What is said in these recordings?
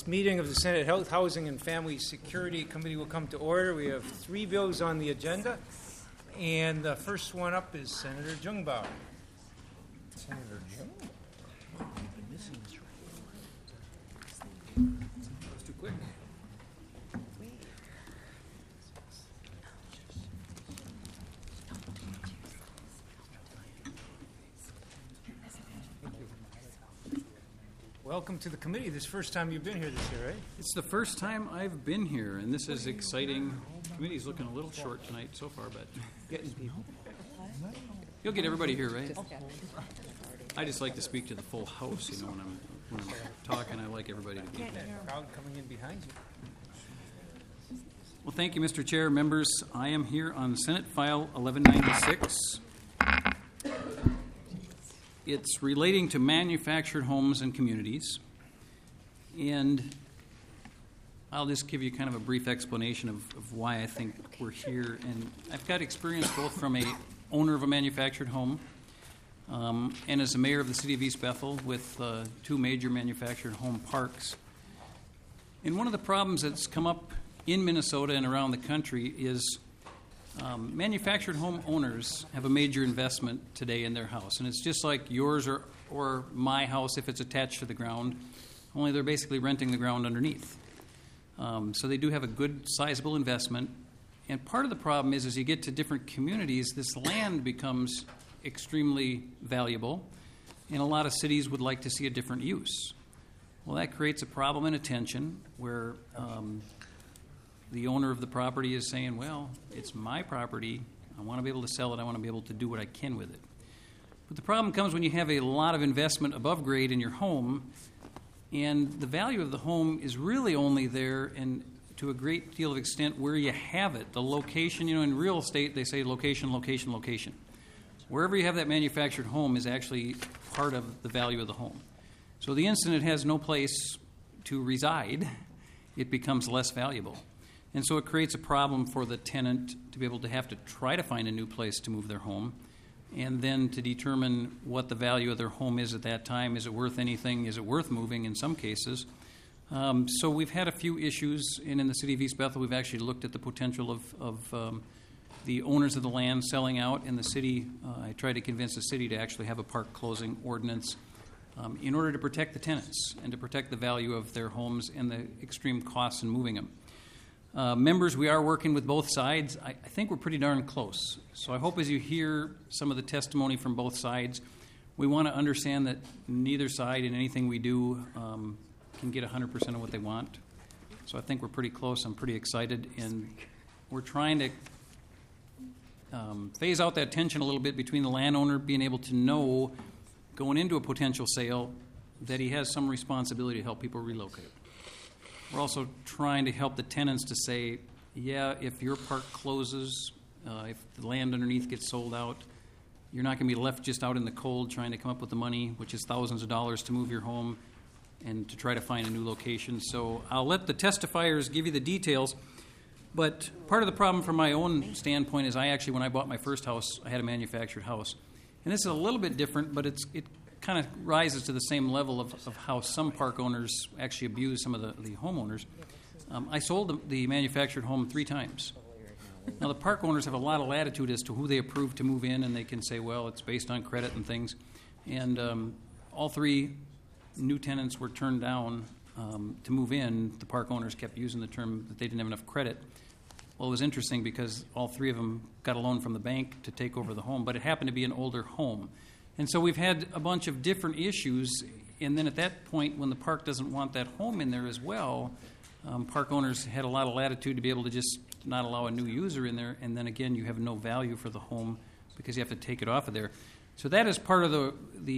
This meeting of the Senate Health, Housing, and Family Security Committee will come to order. We have 3 bills on the agenda, and the first one up is Senator Jungbauer. Senator Jungbauer. You've been missing this right. That was too quick. Welcome to the committee. This is the first time you've been here this year, right? It's the first time I've been here, and this is exciting. The committee's looking a little short tonight so far, but Getting people. you'll get everybody here, right? I just like to speak to the full house, when I'm talking. I like everybody to be here. That crowd coming in behind you. Well, thank you, Mr. Chair. Members, I am here on Senate File 1196. It's relating to manufactured homes and communities. And I'll just give you kind of a brief explanation of why I think we're here. And I've got experience both from a owner of a manufactured home and as a mayor of the city of East Bethel with 2 major manufactured home parks. And one of the problems that's come up in Minnesota and around the country is manufactured home owners have a major investment today in their house. And it's just like yours or my house if it's attached to the ground, only they're basically renting the ground underneath. So they do have a good, sizable investment. And part of the problem is as you get to different communities, this land becomes extremely valuable, and a lot of cities would like to see a different use. Well, that creates a problem and a tension where the owner of the property is saying, well, it's my property. I want to be able to sell it. I want to be able to do what I can with it. But the problem comes when you have a lot of investment above grade in your home, and the value of the home is really only there and to a great deal of extent where you have it. The location, in real estate, they say location, location, location. Wherever you have that manufactured home is actually part of the value of the home. So the instant it has no place to reside, it becomes less valuable. And so it creates a problem for the tenant to be able to have to try to find a new place to move their home and then to determine what the value of their home is at that time. Is it worth anything? Is it worth moving in some cases? So we've had a few issues, and in the city of East Bethel we've actually looked at the potential of the owners of the land selling out. In the city, I tried to convince the city to actually have a park closing ordinance in order to protect the tenants and to protect the value of their homes and the extreme costs in moving them. Members, we are working with both sides. I think we're pretty darn close. So I hope as you hear some of the testimony from both sides, we want to understand that neither side in anything we do can get 100% of what they want. So I think we're pretty close. I'm pretty excited. And we're trying to phase out that tension a little bit between the landowner being able to know going into a potential sale that he has some responsibility to help people relocate. We're also trying to help the tenants to say, yeah, if your park closes, if the land underneath gets sold out, you're not going to be left just out in the cold trying to come up with the money, which is thousands of dollars to move your home and to try to find a new location. So I'll let the testifiers give you the details. But part of the problem from my own standpoint is when I bought my first house, I had a manufactured house. And this is a little bit different, but it kind of rises to the same level of how some park owners actually abuse some of the homeowners. I sold the manufactured home 3 times. Now, the park owners have a lot of latitude as to who they approve to move in, and they can say, well, it's based on credit and things. And all 3 new tenants were turned down to move in. The park owners kept using the term that they didn't have enough credit. Well, it was interesting because all 3 of them got a loan from the bank to take over the home, but it happened to be an older home. And so we've had a bunch of different issues, and then at that point, when the park doesn't want that home in there as well, park owners had a lot of latitude to be able to just not allow a new user in there, and then again, you have no value for the home because you have to take it off of there. So that is part of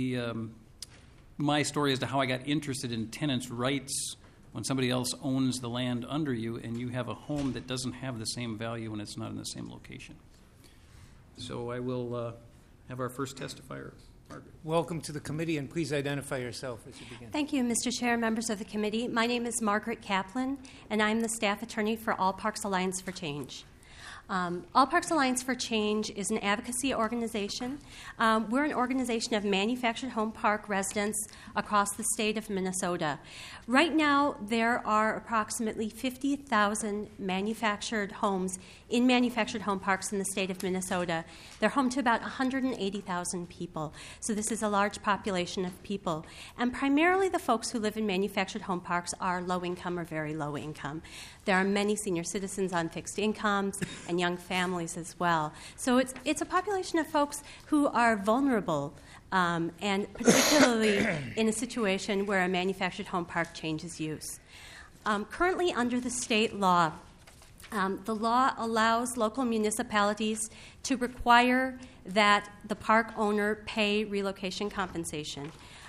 my story as to how I got interested in tenants' rights when somebody else owns the land under you and you have a home that doesn't have the same value and it's not in the same location. So I will have our first testifier, Margaret. Welcome to the committee, and please identify yourself as you begin. Thank you, Mr. Chair, members of the committee. My name is Margaret Kaplan, and I'm the staff attorney for All Parks Alliance for Change. All Parks Alliance for Change is an advocacy organization. We're an organization of manufactured home park residents across the state of Minnesota. Right now, there are approximately 50,000 manufactured homes in manufactured home parks in the state of Minnesota. They're home to about 180,000 people. So this is a large population of people. And primarily the folks who live in manufactured home parks are low income or very low income. There are many senior citizens on fixed incomes and young families as well. So it's a population of folks who are vulnerable, and particularly in a situation where a manufactured home park changes use. Currently, under the state law, the law allows local municipalities to require that the park owner pay relocation compensation.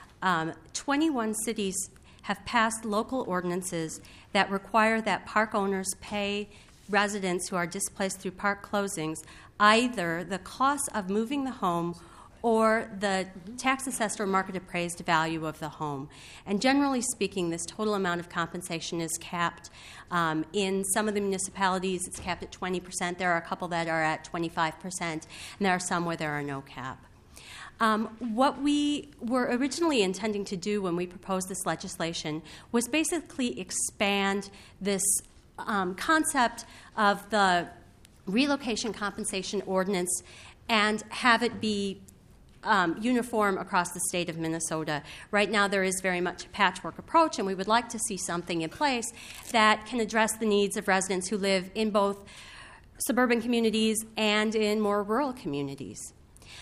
21 cities have passed local ordinances that require that park owners pay residents who are displaced through park closings either the cost of moving the home or the tax assessed or market appraised value of the home. And generally speaking, this total amount of compensation is capped. In some of the municipalities, it's capped at 20%. There are a couple that are at 25%, and there are some where there are no cap. What we were originally intending to do when we proposed this legislation was basically expand this concept of the relocation compensation ordinance and have it be uniform across the state of Minnesota. Right now, there is very much a patchwork approach, and we would like to see something in place that can address the needs of residents who live in both suburban communities and in more rural communities.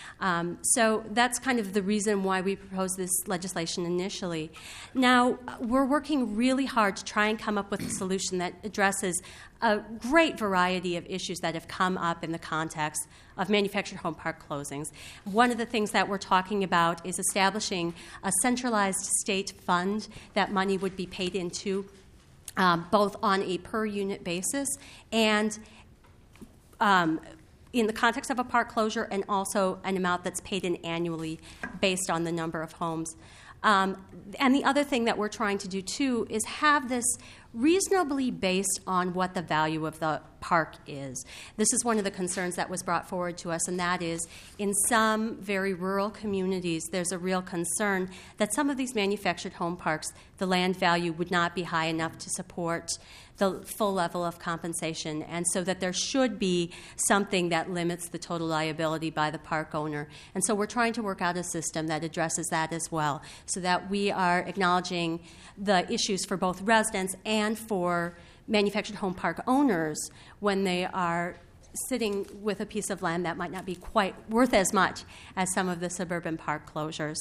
So that's kind of the reason why we proposed this legislation initially. Now, we're working really hard to try and come up with a solution that addresses a great variety of issues that have come up in the context of manufactured home park closings. One of the things that we're talking about is establishing a centralized state fund that money would be paid into, both on a per-unit basis and in the context of a park closure, and also an amount that's paid in annually based on the number of homes. And the other thing that we're trying to do, too, is have this reasonably based on what the value of the park is. This is one of the concerns that was brought forward to us, and that is in some very rural communities, there's a real concern that some of these manufactured home parks, the land value would not be high enough to support the full level of compensation, and so that there should be something that limits the total liability by the park owner. And so we're trying to work out a system that addresses that as well, so that we are acknowledging the issues for both residents and for manufactured home park owners when they are sitting with a piece of land that might not be quite worth as much as some of the suburban park closures.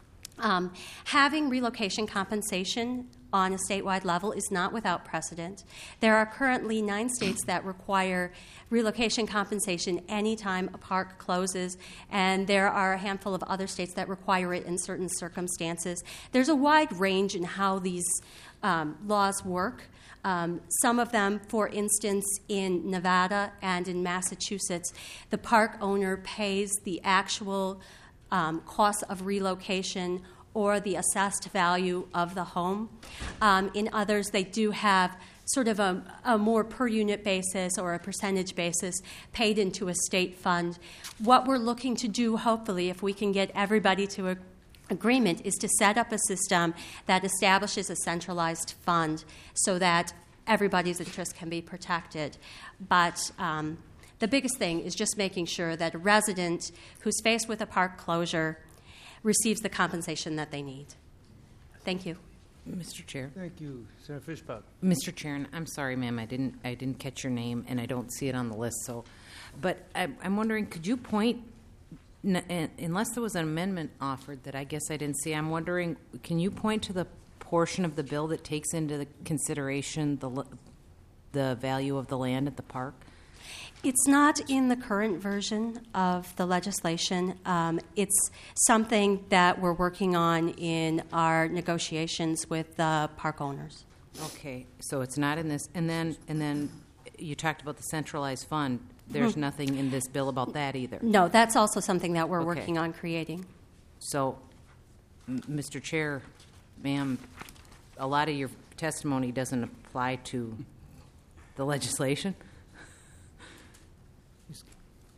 Having relocation compensation on a statewide level is not without precedent. There are currently 9 states that require relocation compensation anytime a park closes, and there are a handful of other states that require it in certain circumstances. There's a wide range in how these laws work. Some of them, for instance, in Nevada and in Massachusetts, the park owner pays the actual cost of relocation or the assessed value of the home. In others, they do have sort of a more per unit basis or a percentage basis paid into a state fund. What we're looking to do, hopefully, if we can get everybody to agreement, is to set up a system that establishes a centralized fund so that everybody's interest can be protected. But the biggest thing is just making sure that a resident who's faced with a park closure receives the compensation that they need. Thank you. Mr. Chair. Thank you, Senator Fishbach. Mr. Chair, and I'm sorry, ma'am, I didn't catch your name, and I don't see it on the list. So, but I'm wondering, could you point, unless there was an amendment offered that I guess I didn't see, I'm wondering, can you point to the portion of the bill that takes into the consideration the value of the land at the park? It's not in the current version of the legislation. It's something that we're working on in our negotiations with the park owners. Okay, so it's not in this. And then you talked about the centralized fund. There's nothing in this bill about that either. No, that's also something that we're working on creating. So, Mr. Chair, ma'am, a lot of your testimony doesn't apply to the legislation.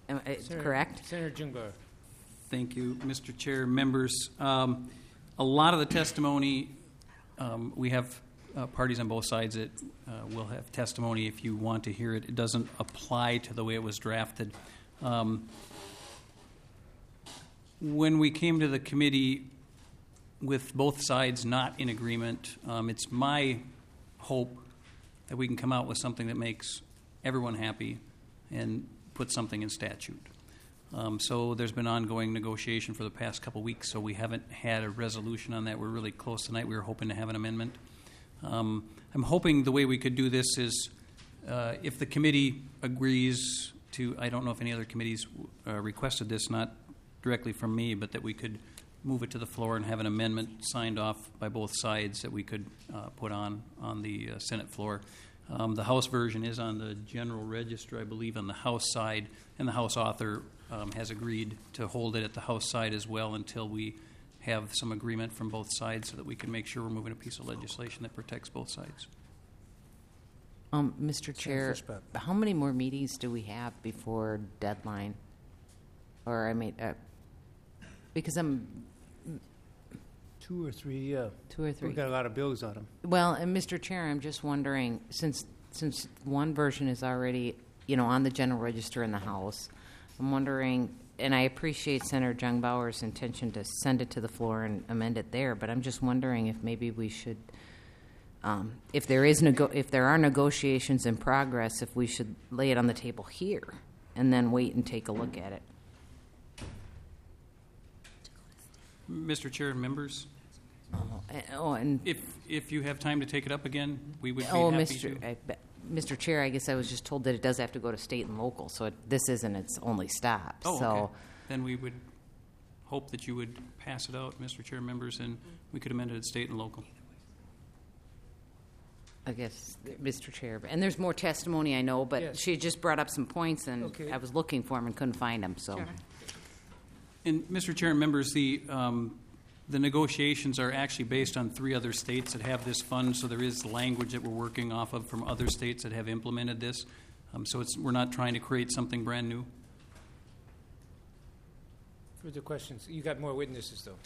Correct? Senator Jungbauer. Thank you, Mr. Chair, members. A lot of the testimony, we have parties on both sides that will have testimony if you want to hear it. It doesn't apply to the way it was drafted. When we came to the committee with both sides not in agreement, it's my hope that we can come out with something that makes everyone happy and put something in statute. So there's been ongoing negotiation for the past couple weeks, so we haven't had a resolution on that. We're really close tonight. We were hoping to have an amendment. I'm hoping the way we could do this is if the committee agrees to, I don't know if any other committees requested this, not directly from me, but that we could move it to the floor and have an amendment signed off by both sides that we could put on the Senate floor. The House version is on the General Register, I believe, on the House side, and the House author has agreed to hold it at the House side as well until we have some agreement from both sides so that we can make sure we're moving a piece of legislation that protects both sides. Mr. Chair, how many more meetings do we have before deadline? Or, I mean, because I'm... 2 or 3, yeah. 2 or 3. We've got a lot of bills on them. Well, and Mr. Chair, I'm just wondering, since one version is already, on the General Register in the House, I'm wondering, and I appreciate Senator Jungbauer's intention to send it to the floor and amend it there, but I'm just wondering if maybe we should, if there are negotiations in progress, if we should lay it on the table here and then wait and take a look at it. Mr. Chair, members, And if you have time to take it up again, we would be happy to. Mr. Chair, I guess I was just told that it does have to go to state and local, so this isn't its only stop. Oh, so okay. Then we would hope that you would pass it out, Mr. Chair, members, and we could amend it at state and local. I guess, Mr. Chair, and there's more testimony, I know, but Yes. she had just brought up some points, and Okay. I was looking for them and couldn't find them. So, And Mr. Chair and members, the negotiations are actually based on 3 other states that have this fund, so there is language that we're working off of from other states that have implemented this. So we're not trying to create something brand new. Further questions? You got more witnesses, though.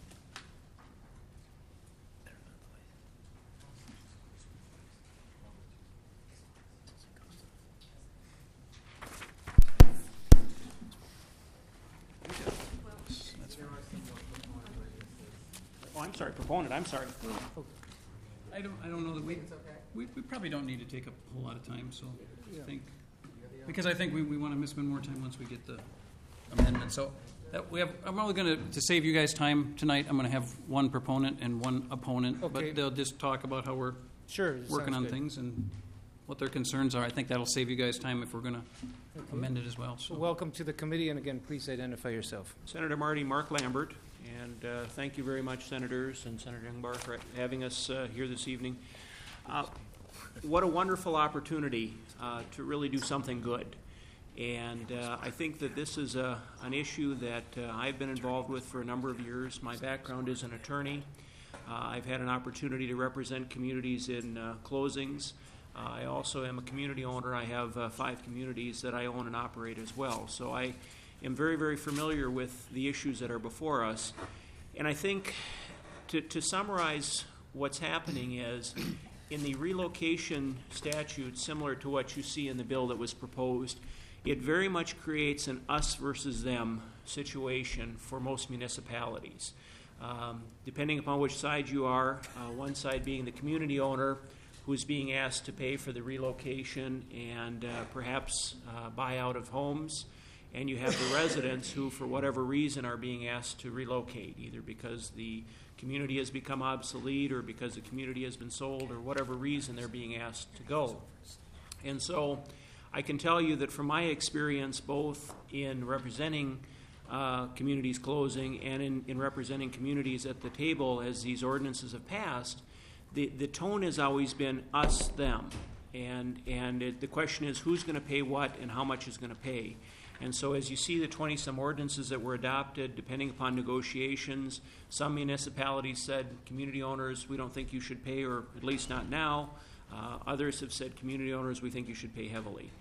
Oh, I'm sorry, proponent, I'm sorry. I don't know that we probably don't need to take up a whole lot of time, so I think, because I think we want to spend more time once we get the amendment. So I'm only going to save you guys time tonight. I'm going to have one proponent and one opponent, Okay. but they'll just talk about how we're Sure. working sounds on good. things and what their concerns are. I think that'll save you guys time if we're going to amend it as well. So So welcome to the committee, and again, please identify yourself. Senator Mark Lambert, and thank you very much, Senators and Senator Jungbauer, for having us here this evening. What a wonderful opportunity to really do something good. And I think that this is an issue that I've been involved with for a number of years. My background is an attorney. I've had an opportunity to represent communities in closings. I also am a community owner. I have 5 communities that I own and operate as well. So I am very, very familiar with the issues that are before us. And I think to summarize what's happening is, in the relocation statute, similar to what you see in the bill that was proposed, it very much creates an us versus them situation for most municipalities. Depending upon which side you are, one side being the community owner who's being asked to pay for the relocation and perhaps buy out of homes, and you have the residents who, for whatever reason, are being asked to relocate, either because the community has become obsolete or because the community has been sold or whatever reason they're being asked to go. And so I can tell you that from my experience, both in representing communities closing and in representing communities at the table as these ordinances have passed, the tone has always been us, them. And the question is who's going to pay what and how much is going to pay. And so as you see the 20-some ordinances that were adopted, depending upon negotiations, some municipalities said, community owners, we don't think you should pay, or at least not now. Others have said, community owners, we think you should pay heavily.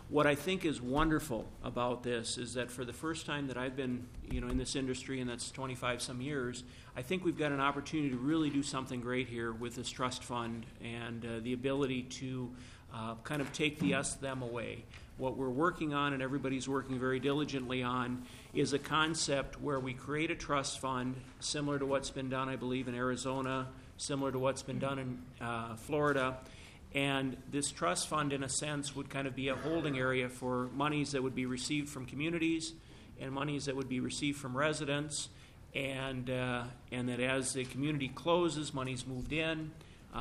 What I think is wonderful about this is that for the first time that I've been, in this industry, and that's 25 some years, I think we've got an opportunity to really do something great here with this trust fund and the ability to kind of take the us-them away. What we're working on, and everybody's working very diligently on, is a concept where we create a trust fund similar to what's been done, I believe, in Arizona, similar to what's been done in Florida. And this trust fund, in a sense, would kind of be a holding area for monies that would be received from communities and monies that would be received from residents, and that as the community closes, money's moved in,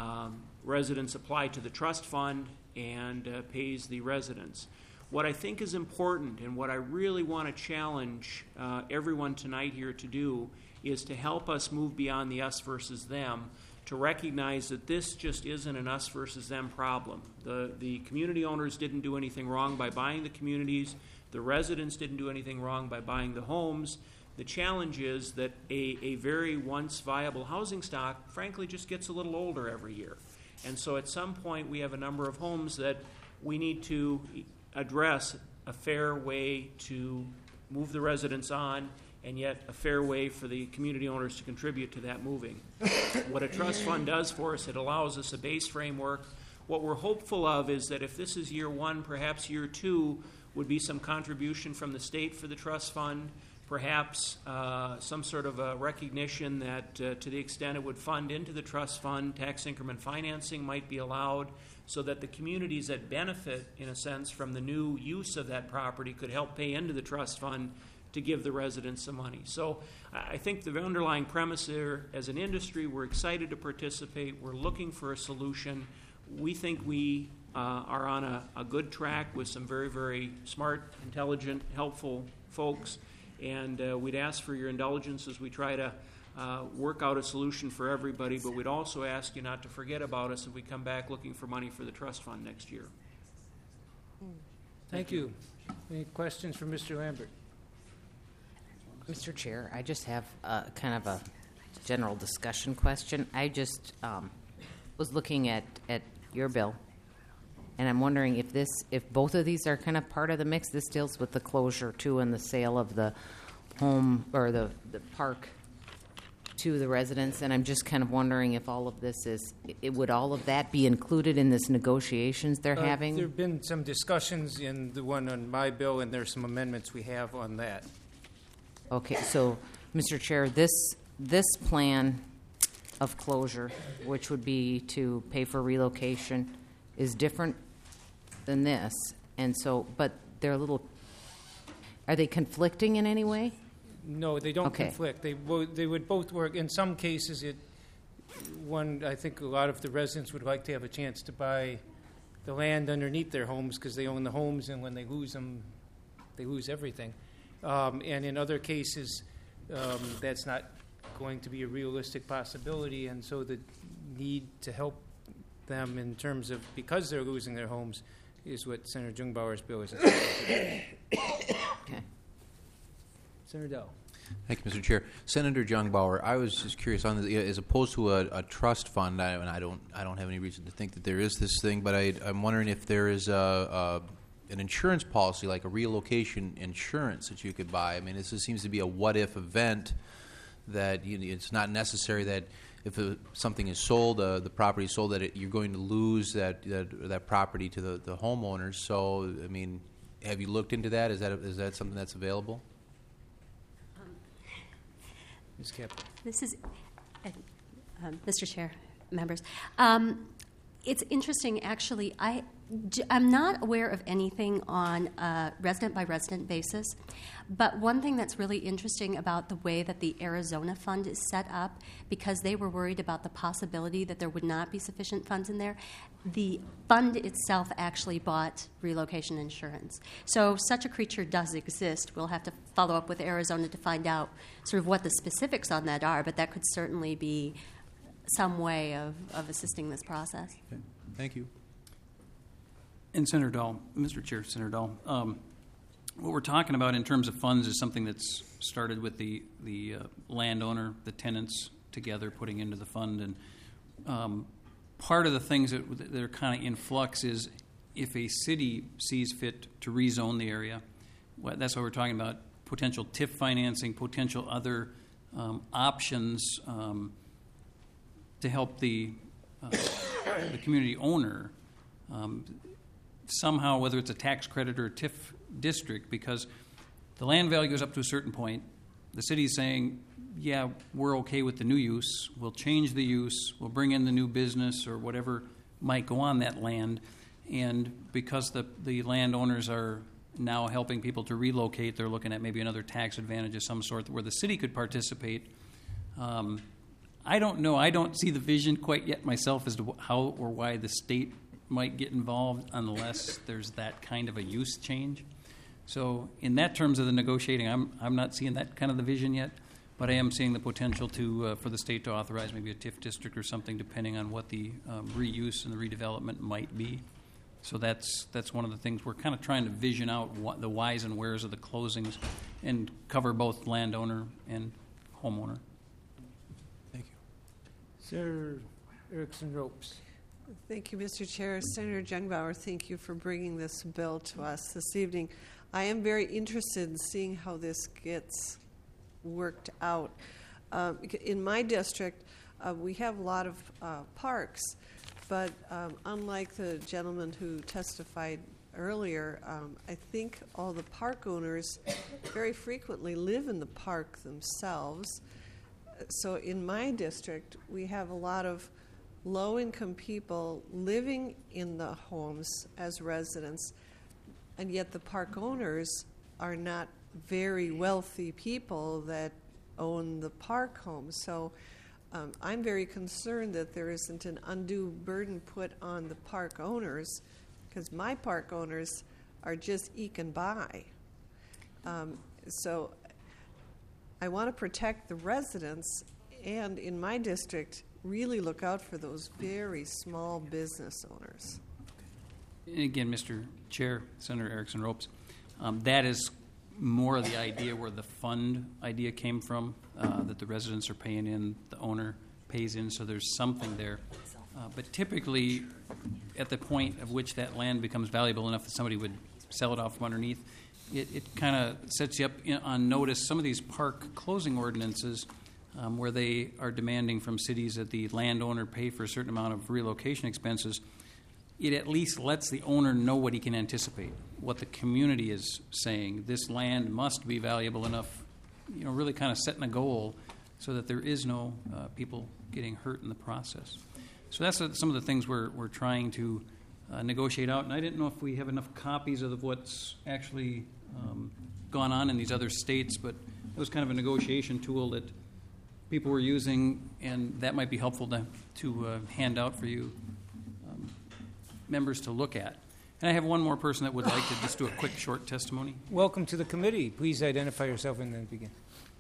residents apply to the trust fund and pays the residents. What I think is important and what I really want to challenge everyone tonight here to do is to help us move beyond the us versus them, to recognize that this just isn't an us versus them problem. The community owners didn't do anything wrong by buying the communities. The residents didn't do anything wrong by buying the homes. The challenge is that a very once viable housing stock, frankly, just gets a little older every year. And so at some point we have a number of homes that we need to address a fair way to move the residents on, and yet a fair way for the community owners to contribute to that moving. What a trust fund does for us, it allows us a base framework. What we're hopeful of is that if this is year one, perhaps year two would be some contribution from the state for the trust fund, perhaps some sort of a recognition that to the extent it would fund into the trust fund, tax increment financing might be allowed, so that the communities that benefit, in a sense, from the new use of that property could help pay into the trust fund to give the residents some money. So I think the underlying premise here, as an industry, we're excited to participate. We're looking for a solution. We think we are on a good track with some very, very smart, intelligent, helpful folks. And we'd ask for your indulgence as we try to work out a solution for everybody, but we'd also ask you not to forget about us if we come back looking for money for the trust fund next year. Thank you. Any questions for Mr. Lambert? Mr. Chair, I just have kind of a general discussion question. I just was looking at your bill, and I'm wondering if both of these are kind of part of the mix. This deals with the closure too and the sale of the home or the park to the residents, and I'm just kind of wondering if all of this would all of that be included in this negotiations they're having? There have been some discussions in the one on my bill, and there's some amendments we have on that. Okay, so, Mr. Chair, this plan of closure, which would be to pay for relocation, is different than this, and so, but they're are they conflicting in any way? No, they don't Okay. conflict. They would both work. In some cases, I think a lot of the residents would like to have a chance to buy the land underneath their homes because they own the homes, and when they lose them, they lose everything. And in other cases, that's not going to be a realistic possibility, and so the need to help them in terms of, because they're losing their homes, is what Senator Jungbauer's bill is. Okay. Senator Dell. Thank you, Mr. Chair. Senator Jungbauer, I was just curious on as opposed to a trust fund. I don't have any reason to think that there is this thing, but I'm wondering if there is an insurance policy, like a relocation insurance, that you could buy. I mean, this seems to be a what-if event that it's not necessary that if something is sold, the property is sold, that you're going to lose that property to the homeowners. So, I mean, have you looked into that? Is that something that's available? Ms. Kaplan. This is, Mr. Chair, members. It's interesting, actually. I'm not aware of anything on a resident-by-resident basis, but one thing that's really interesting about the way that the Arizona fund is set up, because they were worried about the possibility that there would not be sufficient funds in there, the fund itself actually bought relocation insurance. So such a creature does exist. We'll have to follow up with Arizona to find out sort of what the specifics on that are, but that could certainly be some way of assisting this process. Okay. Thank you. And Senator Dahl, Mr. Chair, Senator Dahl, what we're talking about in terms of funds is something that's started with the landowner, the tenants together putting into the fund. And part of the things that are kind of in flux is if a city sees fit to rezone the area, that's what we're talking about, potential TIF financing, potential other options to help the community owner somehow, whether it's a tax credit or a TIF district, because the land value goes up to a certain point. The city's saying, yeah, we're okay with the new use. We'll change the use. We'll bring in the new business or whatever might go on that land. And because the landowners are now helping people to relocate, they're looking at maybe another tax advantage of some sort where the city could participate. I don't know. I don't see the vision quite yet myself as to how or why the state might get involved unless there's that kind of a use change. So in that terms of the negotiating, I'm not seeing that kind of the vision yet, but I am seeing the potential to for the state to authorize maybe a TIF district or something depending on what the reuse and the redevelopment might be. So that's one of the things we're kind of trying to vision out the whys and wheres of the closings and cover both landowner and homeowner. Thank you. Senator Erickson Ropes. Thank you, Mr. Chair. Senator Jungbauer, thank you for bringing this bill to us this evening. I am very interested in seeing how this gets worked out. In my district, we have a lot of parks, but unlike the gentleman who testified earlier, I think all the park owners very frequently live in the park themselves. So in my district, we have a lot of low-income people living in the homes as residents, and yet the park owners are not very wealthy people that own the park homes. So I'm very concerned that there isn't an undue burden put on the park owners, because my park owners are just eking by. So I want to protect the residents, and in my district, really look out for those very small business owners. And again, Mr. Chair, Senator Erickson Ropes, that is more of the idea where the fund idea came from, that the residents are paying in, the owner pays in, so there's something there. But typically, at the point of which that land becomes valuable enough that somebody would sell it off from underneath, it kind of sets you up on notice. Some of these park closing ordinances, where they are demanding from cities that the landowner pay for a certain amount of relocation expenses, it at least lets the owner know what he can anticipate, what the community is saying. This land must be valuable enough, really kind of setting a goal so that there is no people getting hurt in the process. So that's some of the things we're trying to negotiate out. And I didn't know if we have enough copies of what's actually gone on in these other states, but it was kind of a negotiation tool that people were using, and that might be helpful to hand out for you members to look at. And I have one more person that would like to just do a quick, short testimony. Welcome to the committee. Please identify yourself and then begin.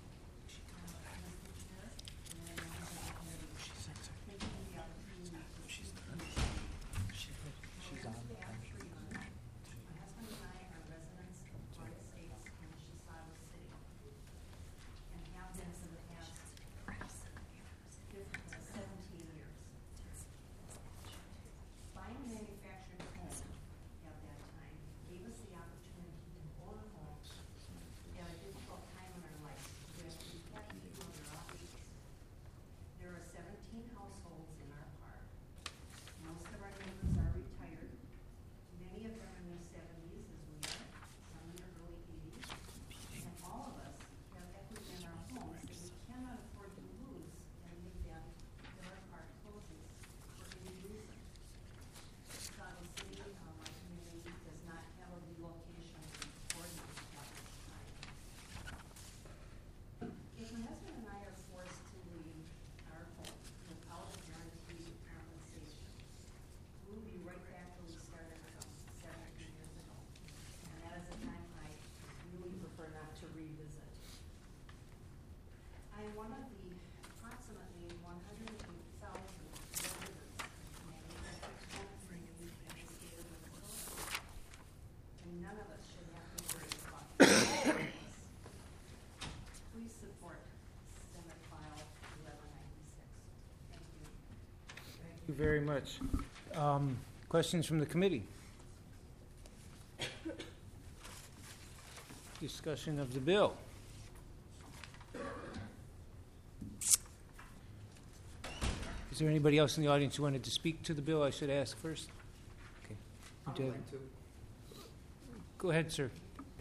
One of the approximately 108,000 residents in manufactured homes in the state of Minnesota, and none of us should have to worry about this. Please support Senate File 1196. Thank you. Thank you very much. Questions from the committee? Discussion of the bill. Is there anybody else in the audience who wanted to speak to the bill? I should ask first. Okay. Would you have- Go ahead, sir.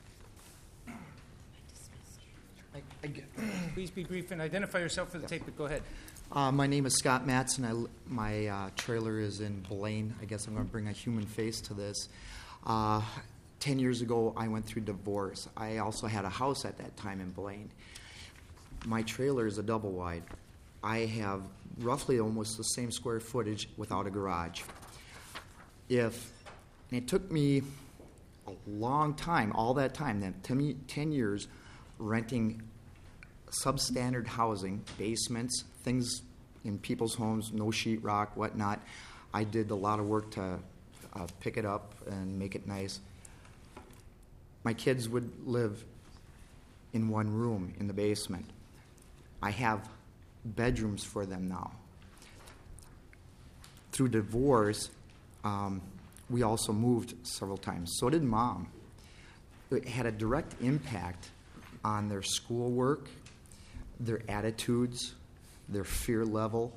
Please be brief and identify yourself for the tape, but go ahead. My name is Scott Matson. My trailer is in Blaine. I guess I'm going to bring a human face to this. 10 years ago, I went through divorce. I also had a house at that time in Blaine. My trailer is a double wide. I have roughly almost the same square footage without a garage. And it took me a long time, all that time, then 10 years, renting substandard housing, basements, things in people's homes, no sheetrock, whatnot. I did a lot of work to pick it up and make it nice. My kids would live in one room in the basement. I have bedrooms for them now. Through divorce, we also moved several times. So did Mom. It had a direct impact on their schoolwork, their attitudes, their fear level.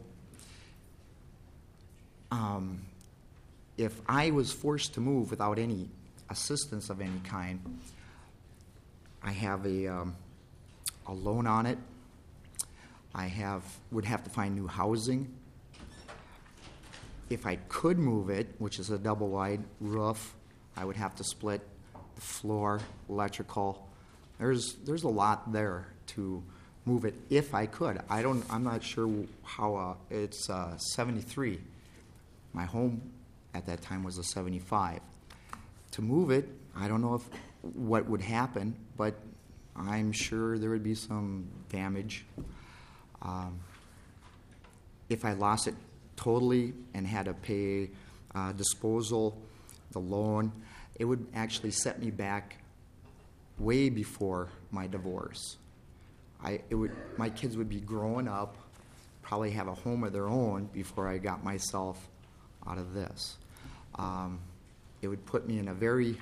If I was forced to move without any assistance of any kind, I have a loan on it. Would have to find new housing. If I could move it, which is a double wide roof, I would have to split the floor, electrical. There's a lot there to move it if I could. I'm not sure how. It's 73. My home at that time was a 75. To move it, I don't know what would happen, but I'm sure there would be some damage. If I lost it totally and had to pay disposal, the loan, it would actually set me back way before my divorce. My kids would be growing up, probably have a home of their own before I got myself out of this. It would put me in a very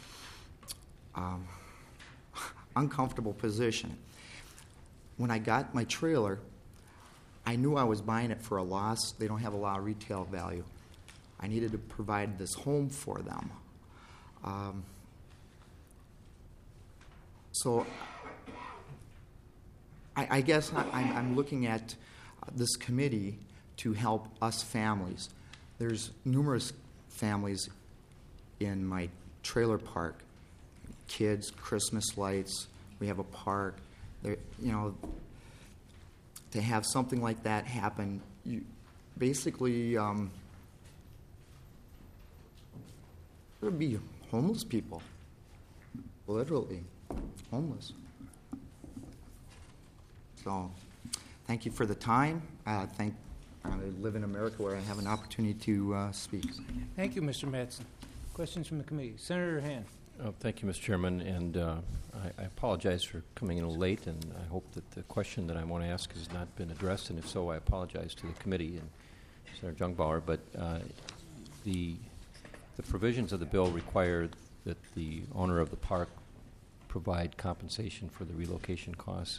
uncomfortable position. When I got my trailer, I knew I was buying it for a loss. They don't have a lot of retail value. I needed to provide this home for them. So I guess I'm looking at this committee to help us families. There's numerous families in my trailer park. Kids, Christmas lights, we have a park. There, to have something like that happen, you basically there would be homeless people, literally homeless. So, thank you for the time. I live in America where I have an opportunity to speak. Thank you, Mr. Mattson. Questions from the committee? Senator Han. Thank you, Mr. Chairman, and I apologize for coming in late, and I hope that the question that I want to ask has not been addressed, and if so, I apologize to the committee and Senator Jungbauer, but the provisions of the bill require that the owner of the park provide compensation for the relocation costs.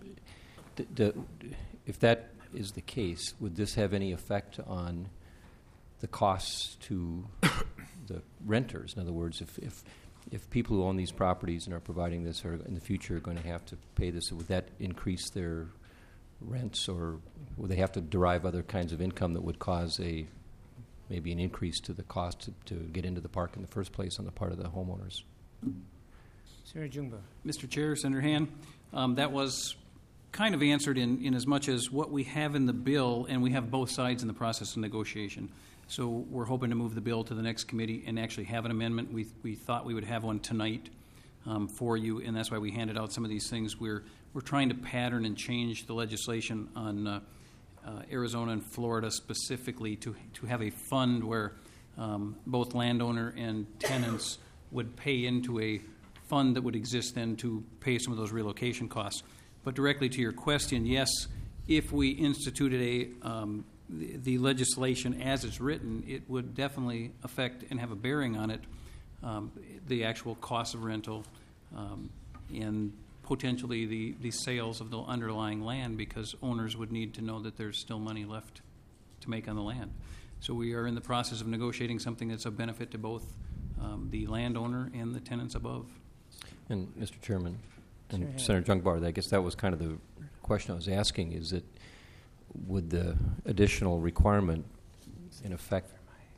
If that is the case, would this have any effect on the costs to the renters? In other words, if people who own these properties and are providing this are in the future going to have to pay this, would that increase their rents, or would they have to derive other kinds of income that would cause maybe an increase to the cost to get into the park in the first place on the part of the homeowners? Senator Jungbauer. Mr. Chair, Senator Han, that was kind of answered in as much as what we have in the bill, and we have both sides in the process of negotiation. So we're hoping to move the bill to the next committee and actually have an amendment. We thought we would have one tonight for you, and that's why we handed out some of these things. We're trying to pattern and change the legislation on Arizona and Florida specifically to have a fund where both landowner and tenants would pay into a fund that would exist then to pay some of those relocation costs. But directly to your question, yes, if we instituted the legislation as it's written, it would definitely affect and have a bearing on it, the actual cost of rental. and potentially the sales of the underlying land, because owners would need to know that there's still money left to make on the land. So we are in the process of negotiating something that's of benefit to both the landowner and the tenants above. And Mr. Chairman, and Senator Jungbauer, I guess that was kind of the question I was asking, is that would the additional requirement in effect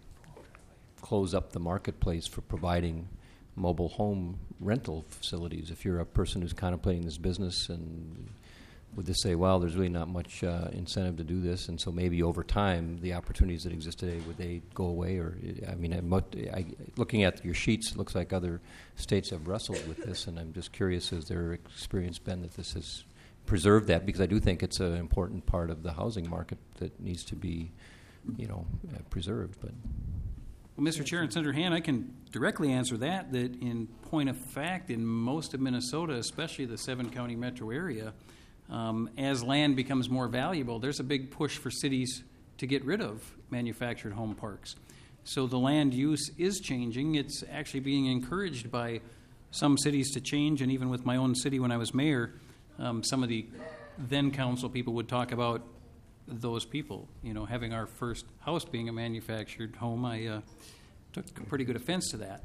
close up the marketplace for providing mobile home rental facilities? If you're a person who's contemplating this business, and would this say, well, there's really not much incentive to do this, and so maybe over time the opportunities that exist today, would they go away? Or, I mean, looking at your sheets, it looks like other states have wrestled with this, and I'm just curious, has their experience been that this has preserved that? Because I do think it's an important part of the housing market that needs to be, preserved. But Well, Mr. Chair and Senator Han, I can directly answer that in point of fact, in most of Minnesota, especially the 7-county metro area, as land becomes more valuable, there's a big push for cities to get rid of manufactured home parks. So the land use is changing. It's actually being encouraged by some cities to change, and even with my own city when I was mayor, some of the then council people would talk about those people. Having our first house being a manufactured home, I took pretty good offense to that.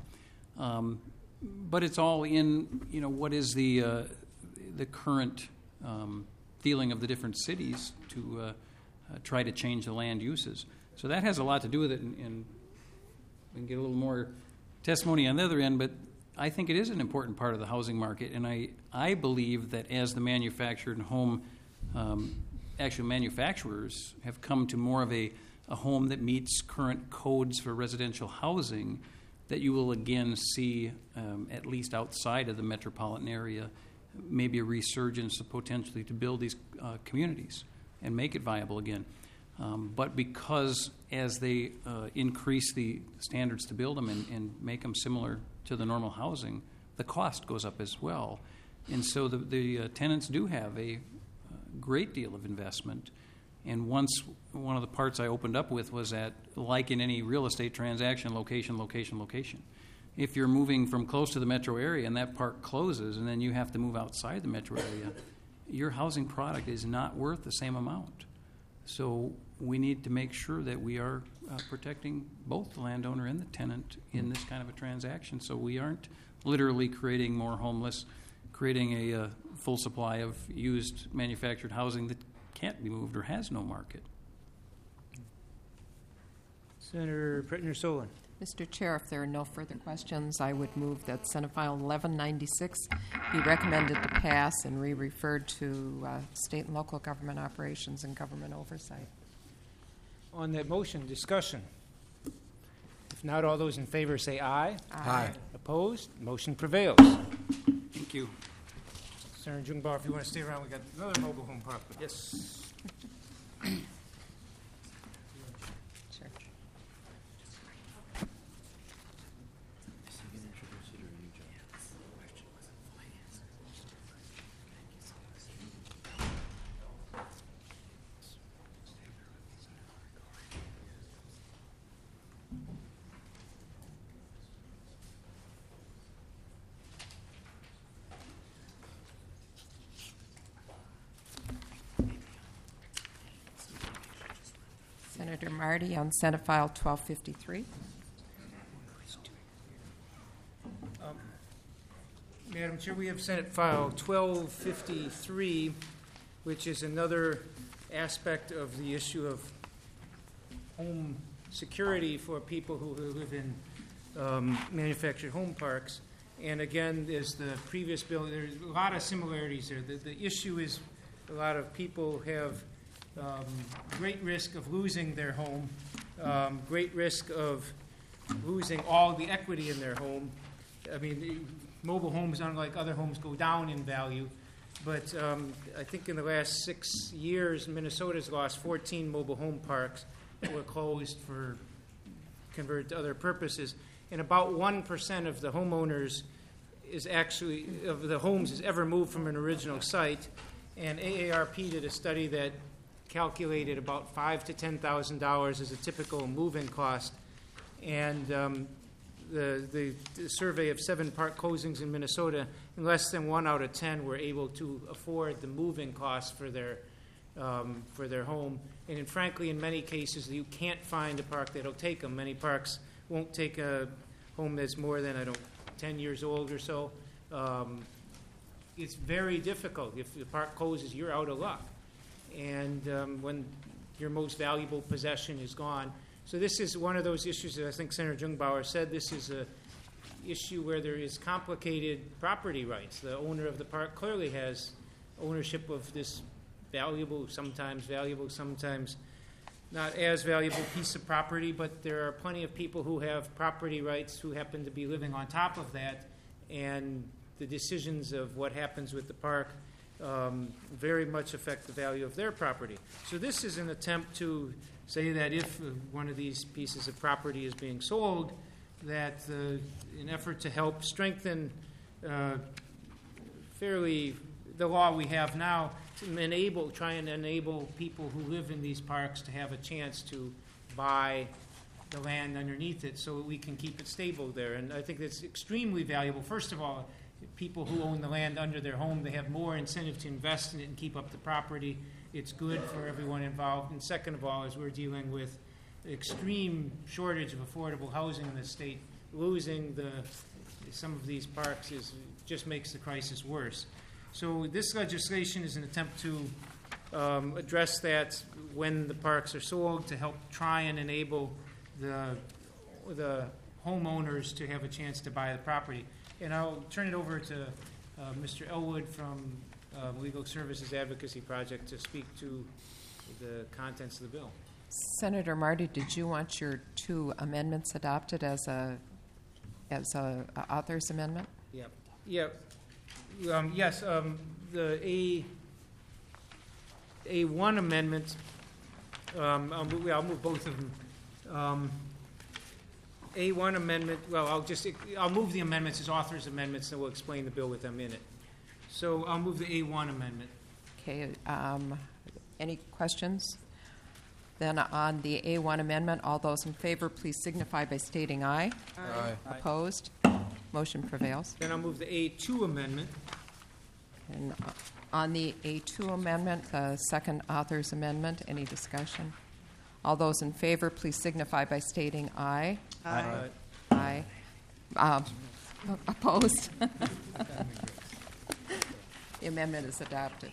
But it's all in, what is the current feeling of the different cities to try to change the land uses. So that has a lot to do with it, and we can get a little more testimony on the other end, but I think it is an important part of the housing market, and I believe that as the manufactured home, actually manufacturers have come to more of a home that meets current codes for residential housing, that you will again see, at least outside of the metropolitan area, maybe a resurgence of potentially to build these communities and make it viable again. But because as they increase the standards to build them and make them similar to the normal housing, the cost goes up as well. And so the tenants do have a great deal of investment. And once one of the parts I opened up with was that, like in any real estate transaction, location, location, location. If you're moving from close to the metro area and that park closes and then you have to move outside the metro area, your housing product is not worth the same amount. So we need to make sure that we are protecting both the landowner and the tenant in this kind of a transaction, so we aren't literally creating more homeless, creating a full supply of used manufactured housing that can't be moved or has no market. Senator Prittner-Solon. Mr. Chair, if there are no further questions, I would move that Senate File 1196 be recommended to pass and re-referred to State and Local Government Operations and Government Oversight. On that motion, discussion. If not, all those in favor say aye. Aye. Opposed? Motion prevails. Thank you. Senator Jungbauer, if you want to stay around, we got another mobile home park. Yes. Sure. Senator Marty on Senate File 1253. Madam Chair, we have Senate File 1253, which is another aspect of the issue of home security for people who live in manufactured home parks. And again, as the previous bill, there's a lot of similarities there. The issue is a lot of people have great risk of losing their home, great risk of losing all the equity in their home. I mean, mobile homes, unlike other homes, go down in value. But I think in the last 6 years, Minnesota's lost 14 mobile home parks that were closed for converted to other purposes. And about 1% of the homeowners is actually, of the homes, is ever moved from an original site. And AARP did a study that calculated about $5,000 to $10,000 as a typical move-in cost. And the survey of 7 park closings in Minnesota, and less than 1 out of 10 were able to afford the moving costs for their home. And frankly, in many cases, you can't find a park that'll take them. Many parks won't take a home that's more than, 10 years old or so. It's very difficult. If the park closes, you're out of luck. And when your most valuable possession is gone. So this is one of those issues that I think Senator Jungbauer said. This is an issue where there is complicated property rights. The owner of the park clearly has ownership of this valuable, sometimes not as valuable piece of property, but there are plenty of people who have property rights who happen to be living on top of that, and the decisions of what happens with the park very much affect the value of their property. So this is an attempt to say that if one of these pieces of property is being sold, that in effort to help strengthen the law we have now, to try and enable people who live in these parks to have a chance to buy the land underneath it so that we can keep it stable there. And I think that's extremely valuable. First of all, people who own the land under their home, they have more incentive to invest in it and keep up the property. It's good for everyone involved. And second of all, as we're dealing with extreme shortage of affordable housing in the state, losing some of these parks just makes the crisis worse. So this legislation is an attempt to address that when the parks are sold, to help try and enable the homeowners to have a chance to buy the property. And I'll turn it over to Mr. Elwood from Legal Services Advocacy Project to speak to the contents of the bill. Senator Marty, did you want your 2 amendments adopted as a author's amendment? Yep. Yes. The A1 amendment. I'll move both of them. A1 amendment. Well, I'll move the amendments as author's amendments, and we'll explain the bill with them in it. So I'll move the A1 amendment. Okay. Any questions? Then on the A1 amendment, all those in favor, please signify by stating aye. Aye. Opposed? Motion prevails. Then I'll move the A2 amendment. And on the A2 amendment, the second author's amendment, any discussion? All those in favor, please signify by stating aye. Aye. Aye. Opposed? The amendment is adopted.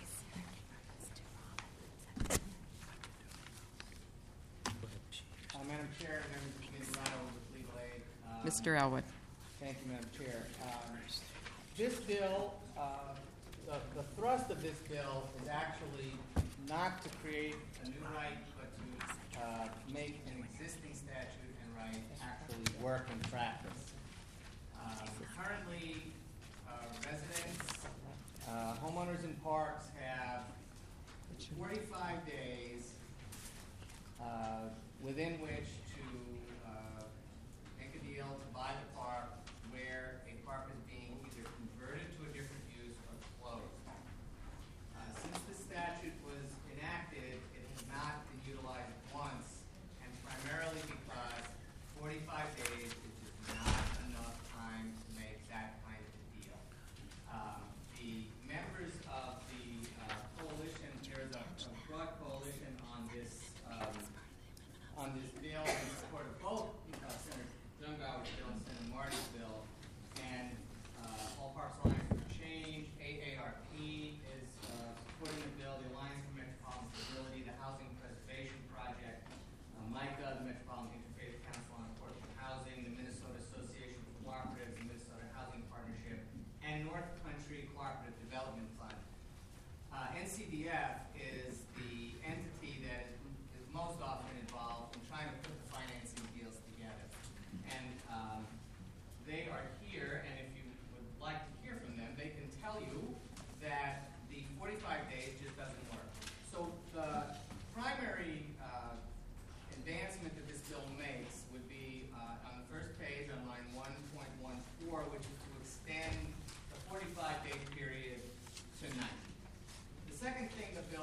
Madam Chair, members of the committee, Ron Elwood with Legal Aid. Mr. Elwood. Thank you, Madam Chair. This bill, the thrust of this bill is actually not to create a new right, but to make an existing statute and right actually work in practice. Currently, residents, homeowners in parks have 45 days within which to make a deal to buy the park where a park is being either converted to a different use or closed. Since the statute was enacted, it has not been utilized once, and primarily because 45 days is just not enough time to make that kind of a deal. The members of the coalition, there's a broad coalition on this bill in support of both Senator Jungbauer's bill and Senator Marty's bill, and All Parks Alliance for Change, AARP is supporting the bill, the Alliance for Metropolitan Stability, the Housing Preservation Project, MICA, the Metropolitan Interfaith Council on Affordable Housing, the Minnesota Association of Cooperatives, the Minnesota Housing Partnership, and North Country Cooperative Development Fund. NCDF is the entity that is most often involved in trying to put the financing deals together. And they are here, and if you would like to hear from them, they can tell you that the 45 days just doesn't work. So the primary advancement that this bill makes would be on the first page on line 1.14, which is to extend the 45-day period to 90. The second thing the bill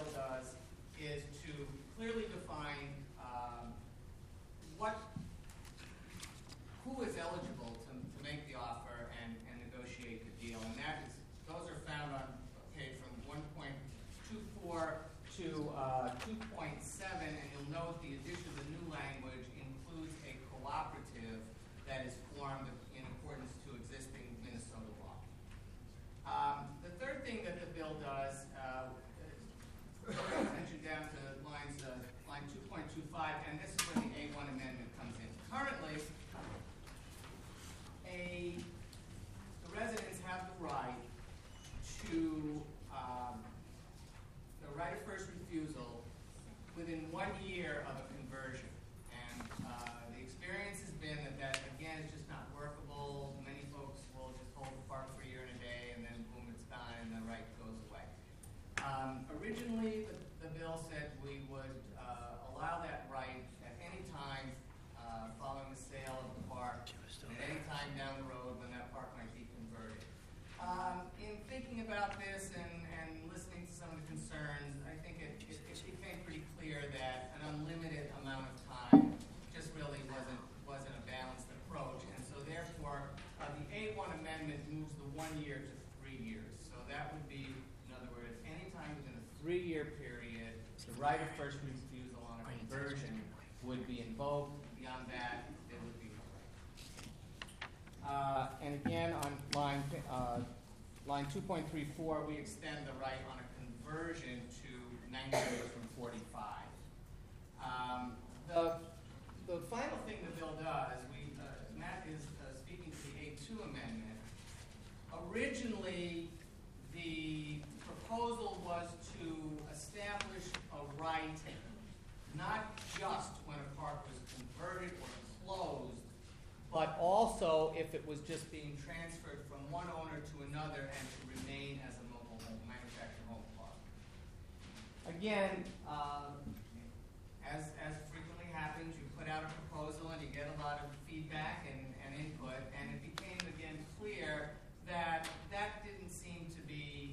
amendment moves the 1 year to 3 years. So that would be, in other words, anytime within a 3-year period, the right of first refusal on a conversion would be invoked. Beyond that, there would be no right. And again, on line 2.34, we extend the right on a conversion to 90 days from 45. The final thing the bill does, Matt is speaking to the A2 amendment. Originally, the proposal was to establish a right not just when a park was converted or closed, but also if it was just being transferred from one owner to another and to remain as a mobile home, manufactured home park. Again, as frequently happens, you put out a proposal and you get a lot of feedback and input, and it became again clear that that didn't seem to be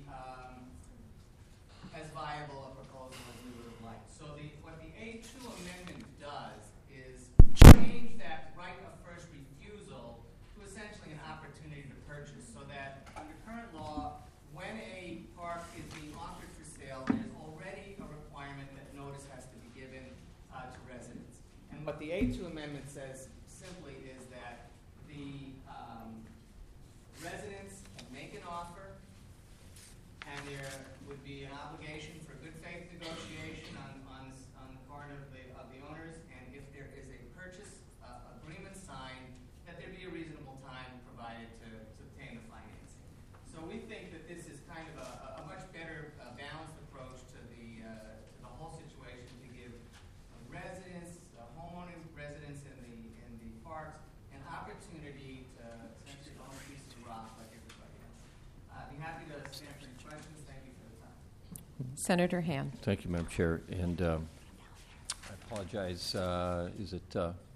as viable a proposal as we would have liked. So what the A2 amendment does is change that right of first refusal to essentially an opportunity to purchase, so that under current law, when a park is being offered for sale, there's already a requirement that notice has to be given to residents. And what the A2 amendment says simply is that the residents can make an offer, and there would be an obligation for good faith negotiation on the part of the owners, and if there is a purchase agreement signed, that there be a reasonable time provided to obtain the financing. So we think that this is kind of a much better balanced approach to the whole situation, to give residents, homeowners, residents in the parks, an opportunity to essentially own a piece of rock like everybody else. I'd be happy to answer any questions. Thank you for the time. Senator Han. Thank you, Madam Chair. And I apologize. Is it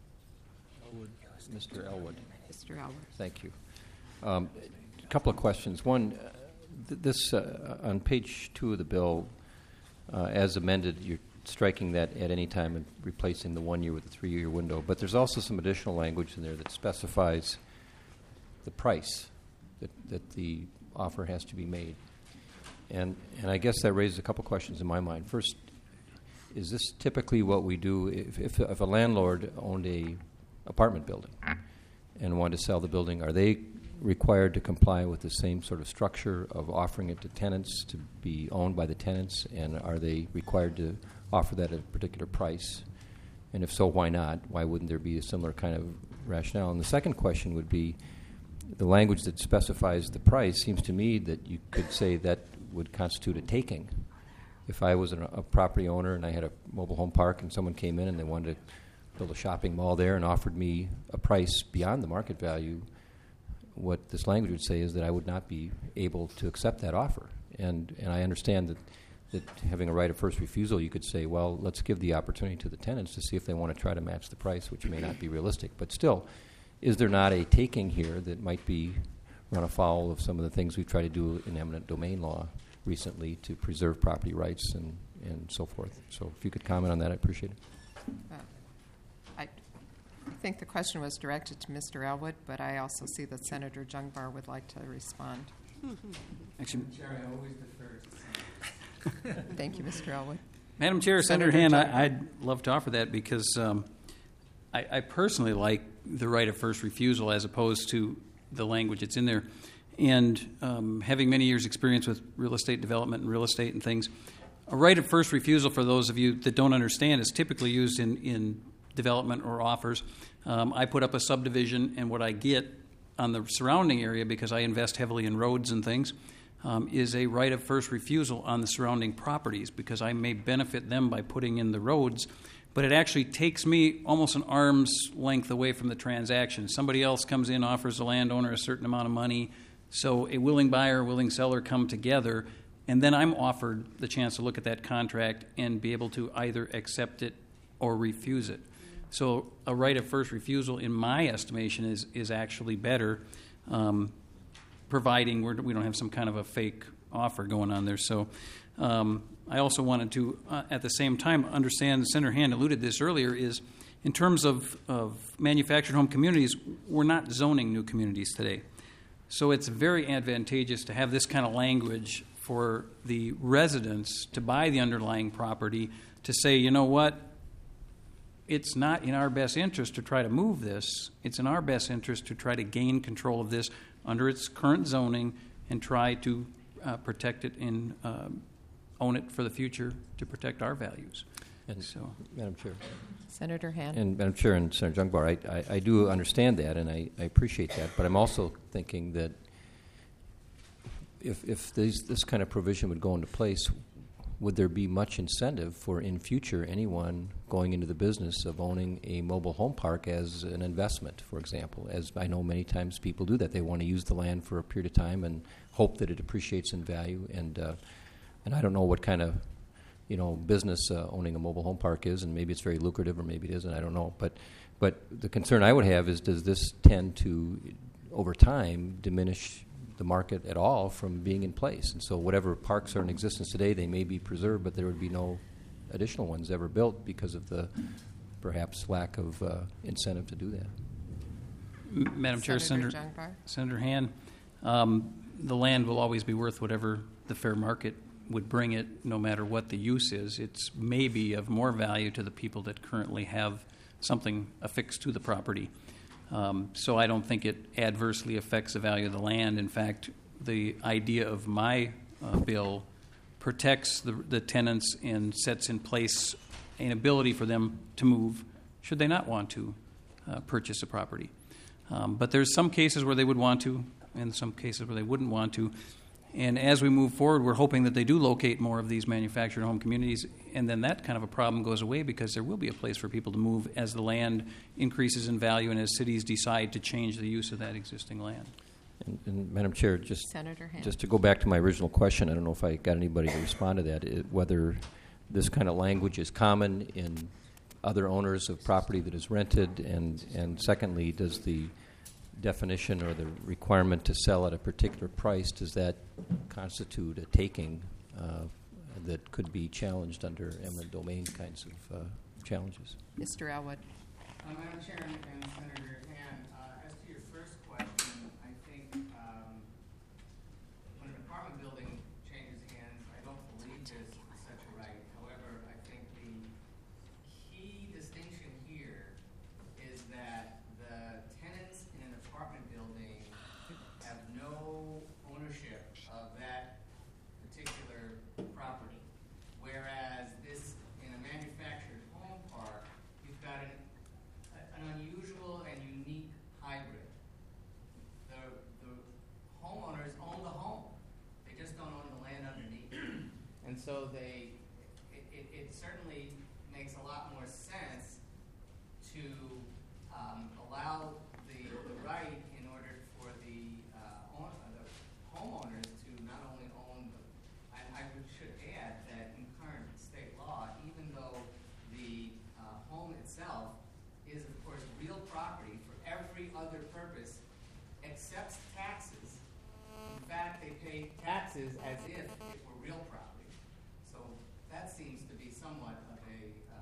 Mr. Elwood? Mr. Elwood. Thank you. A couple of questions. One, this on page 2 of the bill, as amended, you're striking that at any time and replacing the 1 year with a 3-year window. But there's also some additional language in there that specifies the price that the offer has to be made. And I guess that raises a couple questions in my mind. First, is this typically what we do if a landlord owned a apartment building and wanted to sell the building? Are they required to comply with the same sort of structure of offering it to tenants to be owned by the tenants, and are they required to offer that at a particular price? And if so, why not? Why wouldn't there be a similar kind of rationale? And the second question would be, the language that specifies the price seems to me that you could say that would constitute a taking. If I was a property owner and I had a mobile home park and someone came in and they wanted to build a shopping mall there and offered me a price beyond the market value, what this language would say is that I would not be able to accept that offer. And I understand that having a right of first refusal, you could say, well, let's give the opportunity to the tenants to see if they want to try to match the price, which may not be realistic. But still, is there not a taking here that might be run afoul of some of the things we've tried to do in eminent domain law recently to preserve property rights and so forth? So if you could comment on that, I'd appreciate it. I think the question was directed to Mr. Elwood, but I also see that Senator Jungbar would like to respond. Actually, Chair, I always defer to Senator. Thank you, Mr. Elwood. Madam Chair, Senator Han, I'd love to offer that because I personally like the right of first refusal as opposed to the language that's in there. And having many years' experience with real estate development and real estate and things, a right of first refusal, for those of you that don't understand, is typically used in development or offers. I put up a subdivision, and what I get on the surrounding area, because I invest heavily in roads and things, is a right of first refusal on the surrounding properties, because I may benefit them by putting in the roads, but it actually takes me almost an arm's length away from the transaction. Somebody else comes in, offers the landowner a certain amount of money, so a willing buyer, willing seller come together, and then I'm offered the chance to look at that contract and be able to either accept it or refuse it. So a right of first refusal, in my estimation, is actually better, providing we don't have some kind of a fake offer going on there. So I also wanted to, at the same time, understand, Senator Han alluded this earlier, is in terms of manufactured home communities, we're not zoning new communities today. So it's very advantageous to have this kind of language for the residents to buy the underlying property to say, you know what, it's not in our best interest to try to move this. It's in our best interest to try to gain control of this under its current zoning and try to protect it and own it for the future to protect our values. And So, Madam Chair. Senator Hand. And Madam Chair and Senator Jungbar, I do understand that, and I appreciate that, but I'm also thinking that if this kind of provision would go into place, would there be much incentive for, in future, anyone going into the business of owning a mobile home park as an investment, for example? As I know many times people do that. They want to use the land for a period of time and hope that it appreciates in value. And I don't know what kind of business owning a mobile home park is, and maybe it's very lucrative or maybe it isn't. I don't know. But the concern I would have is, does this tend to, over time, diminish the market at all from being in place? And so whatever parks are in existence today, they may be preserved, but there would be no additional ones ever built because of the perhaps lack of incentive to do that. Madam Chair, Senator Jungbar. Senator Hand, the land will always be worth whatever the fair market would bring it, no matter what the use is. It's maybe of more value to the people that currently have something affixed to the property. So I don't think it adversely affects the value of the land. In fact, the idea of my bill protects the tenants and sets in place an ability for them to move should they not want to purchase a property. But there's some cases where they would want to and some cases where they wouldn't want to. And as we move forward, we're hoping that they do locate more of these manufactured home communities, and then that kind of a problem goes away because there will be a place for people to move as the land increases in value and as cities decide to change the use of that existing land. And Madam Chair, Senator Hand. just to go back to my original question, I don't know if I got anybody to respond to that, whether this kind of language is common in other owners of property that is rented, and secondly, does the definition or the requirement to sell at a particular price, does that constitute a taking that could be challenged under eminent domain kinds of challenges? Mr. Elwood. Madam Chair and Senator Hand, as to your first question, I think when an apartment building changes hands, I don't believe there's such a right. However, I think the key distinction here is that the tenants in an apartment building have no ownership of that particular property, whereas this, in a manufactured home park, you've got an unusual and unique hybrid. The homeowners own the home; they just don't own the land underneath. And so it certainly makes a lot more sense to allow the right in order for the homeowners to not only own I should add that in current state law, even though the home itself is of course real property for every other purpose except taxes. In fact, they pay taxes as if it were real property. So that seems to be somewhat of a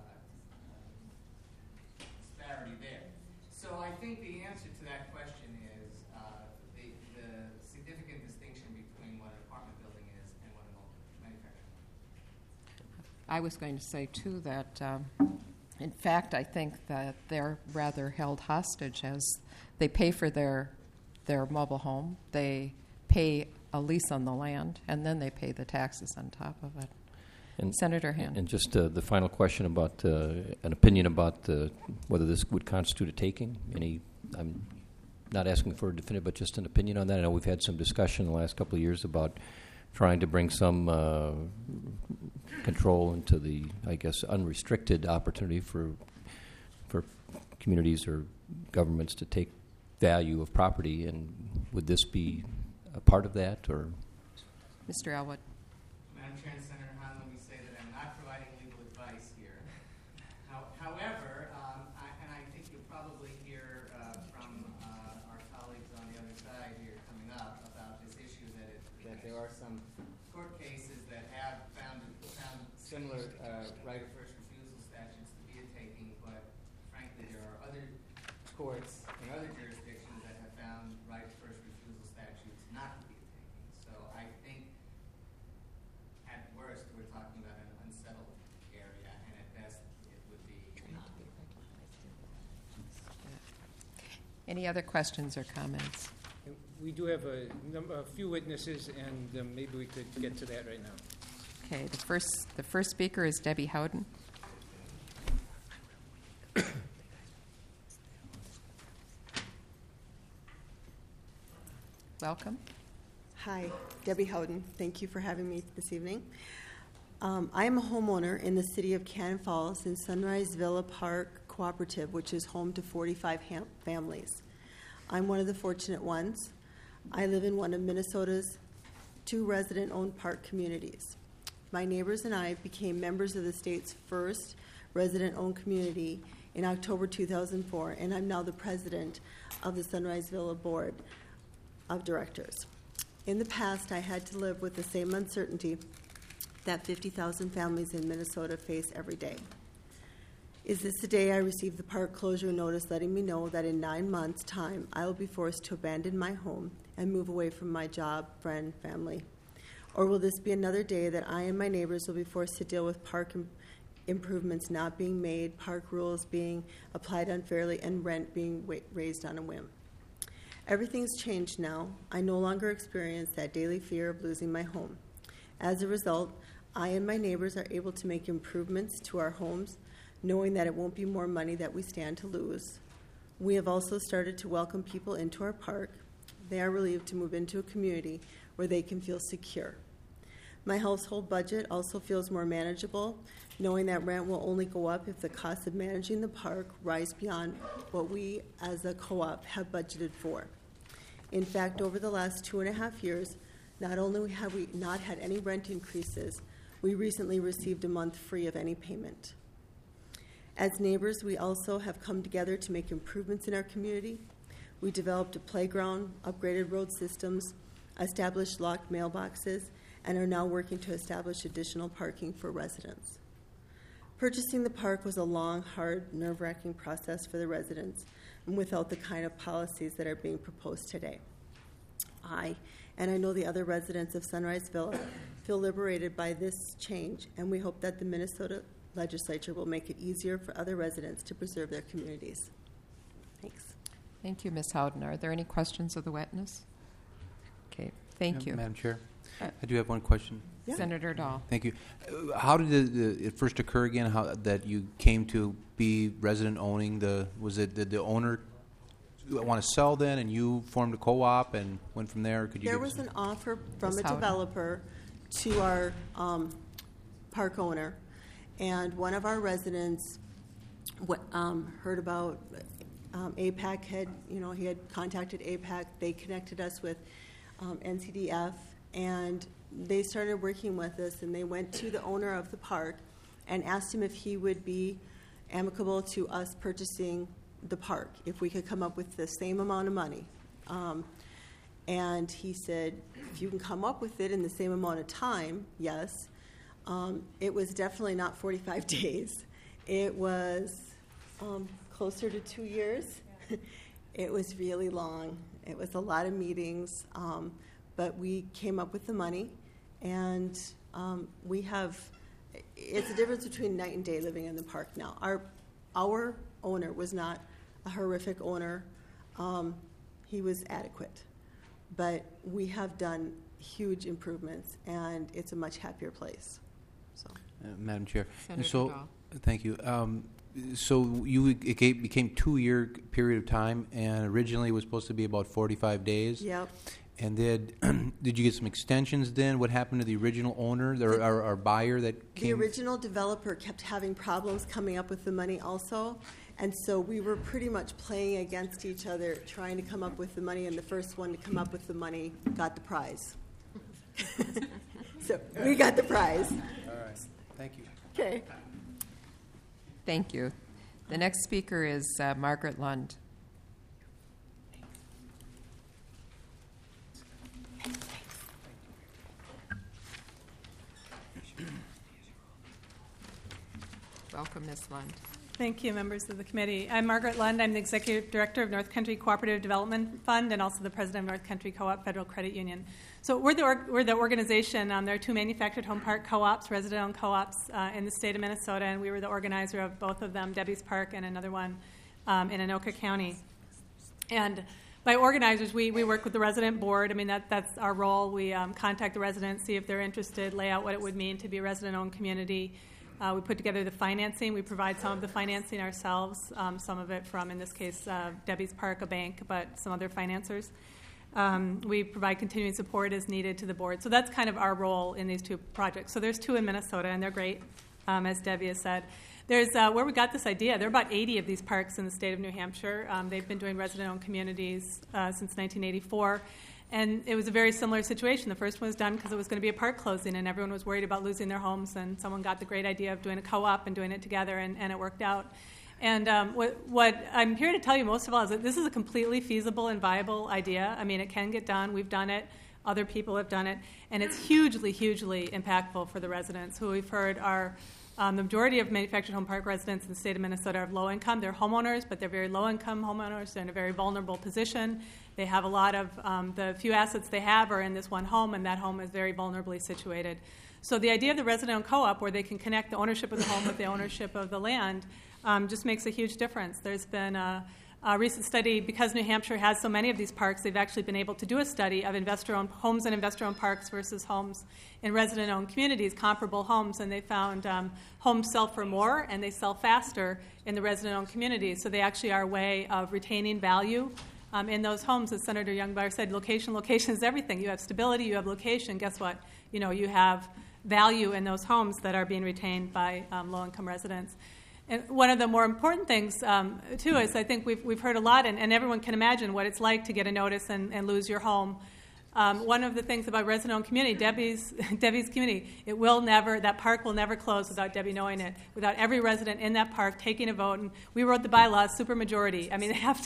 disparity there. So I think the answer to that question is the significant distinction between what an apartment building is and what a manufacturing home. I was going to say, too, that in fact, I think that they're rather held hostage as they pay for their mobile home, they pay a lease on the land, and then they pay the taxes on top of it. And Senator Hand. And just the final question about an opinion about whether this would constitute a taking. I'm not asking for a definitive, but just an opinion on that. I know we've had some discussion in the last couple of years about trying to bring some control into the, I guess, unrestricted opportunity for communities or governments to take value of property. And would this be a part of that, or? Mr. Elwood. Madam Chair and Senator Hahn, let me say that I'm not providing legal advice here. However, and I think you'll probably hear from our colleagues on the other side here coming up about this issue that there are some court cases that have found similar right of first refusal statutes to be a taking, but frankly there are other courts in other jurisdictions that have found right of first refusal statutes not to be a taking. So I think at worst, we're talking about an unsettled area, and at best, it would be Any other questions or comments? We do have a few witnesses, and maybe we could get to that right now. Okay, the first speaker is Debbie Howden. Welcome. Hi, Debbie Howden. Thank you for having me this evening. I am a homeowner in the city of Cannon Falls in Sunrise Villa Park Cooperative, which is home to 45 families. I'm one of the fortunate ones. I live in one of Minnesota's 2 resident-owned park communities. My neighbors and I became members of the state's first resident-owned community in October 2004, and I'm now the president of the Sunrise Villa Board of Directors. In the past, I had to live with the same uncertainty that 50,000 families in Minnesota face every day. Is this the day I receive the park closure notice letting me know that in 9 months' time I will be forced to abandon my home and move away from my job, friend, family? Or will this be another day that I and my neighbors will be forced to deal with park improvements not being made, park rules being applied unfairly, and rent being raised on a whim? Everything's changed now. I no longer experience that daily fear of losing my home. As a result, I and my neighbors are able to make improvements to our homes, knowing that it won't be more money that we stand to lose. We have also started to welcome people into our park. They are relieved to move into a community where they can feel secure. My household budget also feels more manageable, knowing that rent will only go up if the costs of managing the park rise beyond what we as a co-op have budgeted for. In fact, over the last 2.5 years, not only have we not had any rent increases, we recently received a month free of any payment. As neighbors, we also have come together to make improvements in our community. We developed a playground, upgraded road systems, established locked mailboxes, and are now working to establish additional parking for residents. Purchasing the park was a long, hard, nerve-wracking process for the residents, and without the kind of policies that are being proposed today. I know the other residents of Sunrise Villa, feel liberated by this change, and we hope that the Minnesota legislature will make it easier for other residents to preserve their communities. Thanks. Thank you, Ms. Howden. Are there any questions of the witness? Okay, thank you. Madam Chair, I do have one question. Yeah. Senator Dahl. Thank you. How did it first occur again? How that you came to be resident owning the? Was it did the owner want to sell then, and you formed a co-op and went from there? Could you? There was an offer from a developer to our park owner, and one of our residents heard about APAC. He had contacted APAC. They connected us with NCDF, and they started working with us. And they went to the owner of the park and asked him if he would be amicable to us purchasing the park, if we could come up with the same amount of money. And he said, if you can come up with it in the same amount of time, yes. It was definitely not 45 days. It was closer to 2 years. It was really long. It was a lot of meetings, but we came up with the money, and it's a difference between night and day living in the park now. Our owner was not a horrific owner. He was adequate. But we have done huge improvements, and it's a much happier place. So, Madam Chair. Senator Dahl. Thank you. So it became 2-year period of time, and originally it was supposed to be about 45 days. Yep. And then, did you get some extensions then? What happened to the original owner, our buyer that came? The original developer kept having problems coming up with the money also, and so we were pretty much playing against each other, trying to come up with the money, and the first one to come up with the money got the prize. So we got the prize. All right. Thank you. Okay. Thank you. The next speaker is Margaret Lund. Welcome, Ms. Lund. Thank you, members of the committee. I'm Margaret Lund. I'm the Executive Director of North Country Cooperative Development Fund and also the President of North Country Co-op Federal Credit Union. So we're the organization. There are two manufactured home park co-ops, resident-owned co-ops in the state of Minnesota, and we were the organizer of both of them, Debbie's Park and another one in Anoka County. And by organizers, we work with the resident board. I mean, that's our role. We contact the residents, see if they're interested, lay out what it would mean to be a resident-owned community. We put together the financing. We provide some of the financing ourselves, some of it from, in this case, Debbie's Park, a bank, but some other financiers. We provide continuing support as needed to the board. So that's kind of our role in these two projects. So there's two in Minnesota, and they're great, as Debbie has said. There's where we got this idea. There are about 80 of these parks in the state of New Hampshire. They've been doing resident-owned communities since 1984. And it was a very similar situation. The first one was done because it was going to be a park closing, and everyone was worried about losing their homes, and someone got the great idea of doing a co-op and doing it together, and it worked out. And what I'm here to tell you most of all is that this is a completely feasible and viable idea. I mean, it can get done. We've done it. Other people have done it. And it's hugely, hugely impactful for the residents, who we've heard are the majority of manufactured home park residents in the state of Minnesota are low income. They're homeowners, but they're very low income homeowners. They're in a very vulnerable position. They have a lot of the few assets they have are in this one home, and that home is very vulnerably situated. So the idea of the resident-owned co-op, where they can connect the ownership of the home with the ownership of the land, just makes a huge difference. There's been a recent study, because New Hampshire has so many of these parks, they've actually been able to do a study of investor-owned homes and investor-owned parks versus homes in resident-owned communities, comparable homes, and they found homes sell for more and they sell faster in the resident-owned communities. So they actually are a way of retaining value in those homes. As Senator Youngbauer said, location is everything. You have stability, you have location. Guess what? You have value in those homes that are being retained by low-income residents. And one of the more important things, too, is I think we've heard a lot, and everyone can imagine what it's like to get a notice and lose your home. One of the things about resident-owned community, Debbie's community, that park will never close without Debbie knowing it, without every resident in that park taking a vote. And we wrote the bylaws, supermajority. I mean, they have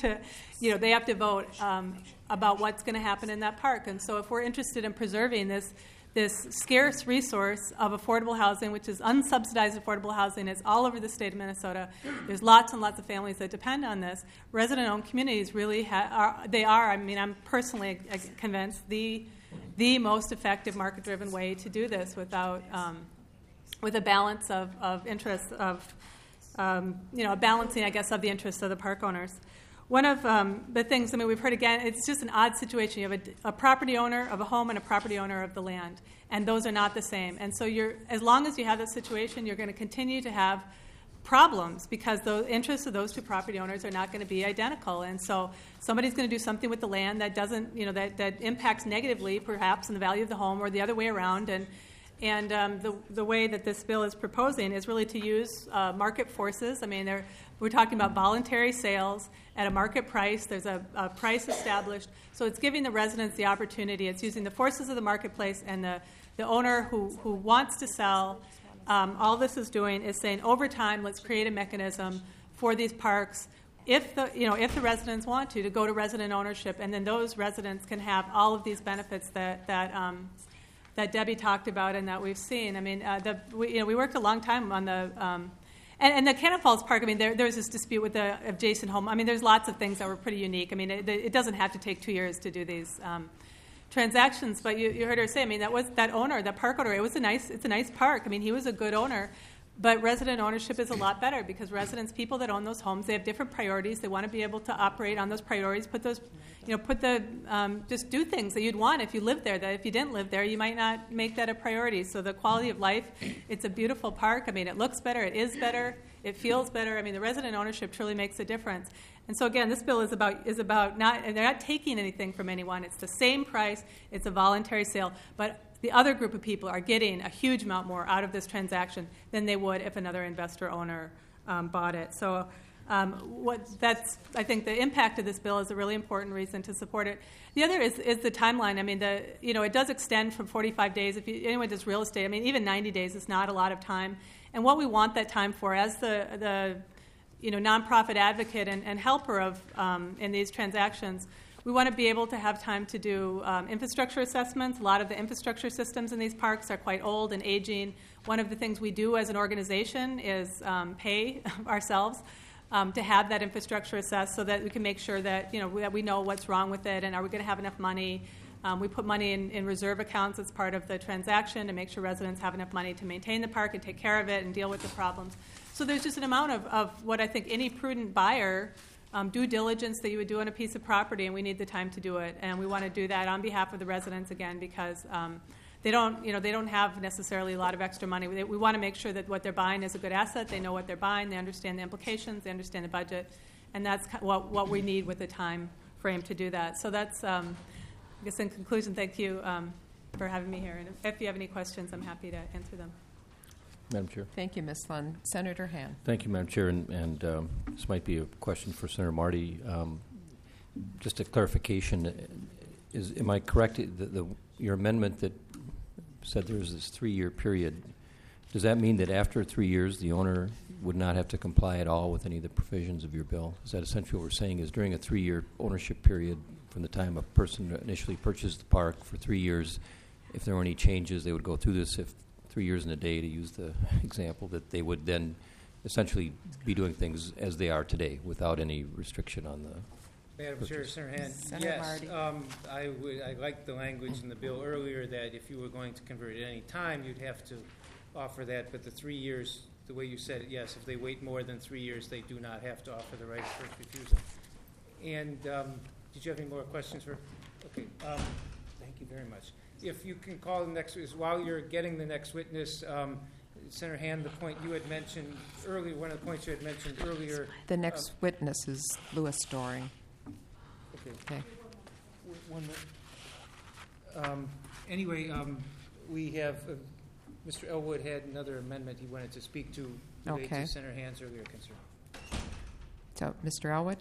to vote about what's going to happen in that park. And so if we're interested in preserving this scarce resource of affordable housing, which is unsubsidized affordable housing, is all over the state of Minnesota. There's lots and lots of families that depend on this. Resident-owned communities really I'm personally convinced, the most effective market-driven way to do this with a balance of interests of, a balancing, I guess, of the interests of the park owners. One of the things, we've heard again, it's just an odd situation. You have a property owner of a home and a property owner of the land, and those are not the same. And so as long as you have this situation, you're going to continue to have problems because the interests of those two property owners are not going to be identical. And so somebody's going to do something with the land that doesn't, that impacts negatively, perhaps, on the value of the home, or the other way around. And the way that this bill is proposing is really to use market forces. I mean, we're talking about voluntary sales at a market price. There's a price established. So it's giving the residents the opportunity. It's using the forces of the marketplace, and the owner who wants to sell. All this is doing is saying, over time, let's create a mechanism for these parks, if the residents want to go to resident ownership, and then those residents can have all of these benefits that Debbie talked about and that we've seen. I mean, we worked a long time on the and the Cannon Falls Park. I mean, there was this dispute with the adjacent home. I mean, there's lots of things that were pretty unique. I mean, it doesn't have to take 2 years to do these transactions. But you heard her say, I mean, that park owner. It's a nice park. I mean, he was a good owner. But resident ownership is a lot better because people that own those homes, they have different priorities. They want to be able to operate on those priorities, just do things that you'd want if you lived there, that if you didn't live there, you might not make that a priority. So the quality of life, it's a beautiful park. I mean, it looks better, it is better, it feels better. I mean, the resident ownership truly makes a difference. And so again, this bill is about they're not taking anything from anyone. It's the same price, it's a voluntary sale, but the other group of people are getting a huge amount more out of this transaction than they would if another investor owner bought it. So I think the impact of this bill is a really important reason to support it. The other is the timeline. I mean, it does extend from 45 days. If anyone does real estate, I mean, even 90 days is not a lot of time. And what we want that time for, as the nonprofit advocate and helper of in these transactions, we want to be able to have time to do infrastructure assessments. A lot of the infrastructure systems in these parks are quite old and aging. One of the things we do as an organization is pay ourselves to have that infrastructure assessed so that we can make sure that, that we know what's wrong with it and are we going to have enough money. We put money in reserve accounts as part of the transaction to make sure residents have enough money to maintain the park and take care of it and deal with the problems. So there's just an amount of what I think any prudent buyer due diligence that you would do on a piece of property, and we need the time to do it. And we want to do that on behalf of the residents again because they don't have necessarily a lot of extra money. We want to make sure that what they're buying is a good asset. They know what they're buying. They understand the implications. They understand the budget, and that's what we need with the time frame to do that. So that's, I guess, in conclusion, thank you for having me here. And if you have any questions, I'm happy to answer them. Madam Chair. Thank you, Ms. Lund. Senator Han. Thank you, Madam Chair, and this might be a question for Senator Marty. Just a clarification: am I correct? Your amendment that said there's this 3-year period. Does that mean that after 3 years, the owner would not have to comply at all with any of the provisions of your bill? Is that essentially what we're saying? Is during a 3-year ownership period, from the time a person initially purchased the park for 3 years, if there were any changes, they would go through this. If 3 years and a day, to use the example, that they would then essentially be doing things as they are today without any restriction on the Madam Chair, Senator Han, Senator yes, Marty. I like the language in the bill earlier that if you were going to convert at any time, you'd have to offer that. But the 3 years, the way you said it, yes, if they wait more than 3 years, they do not have to offer the right of first refusal. And did you have any more questions for? Okay, thank you very much. If you can call the next witness, while you're getting the next witness, Senator Han, the point you had mentioned earlier, one of the points you had mentioned earlier. The next witness is Louis Doring. Okay. One minute. Anyway, we have Mr. Elwood had another amendment he wanted to speak to related to Senator Han's earlier concern. So, Mr. Elwood?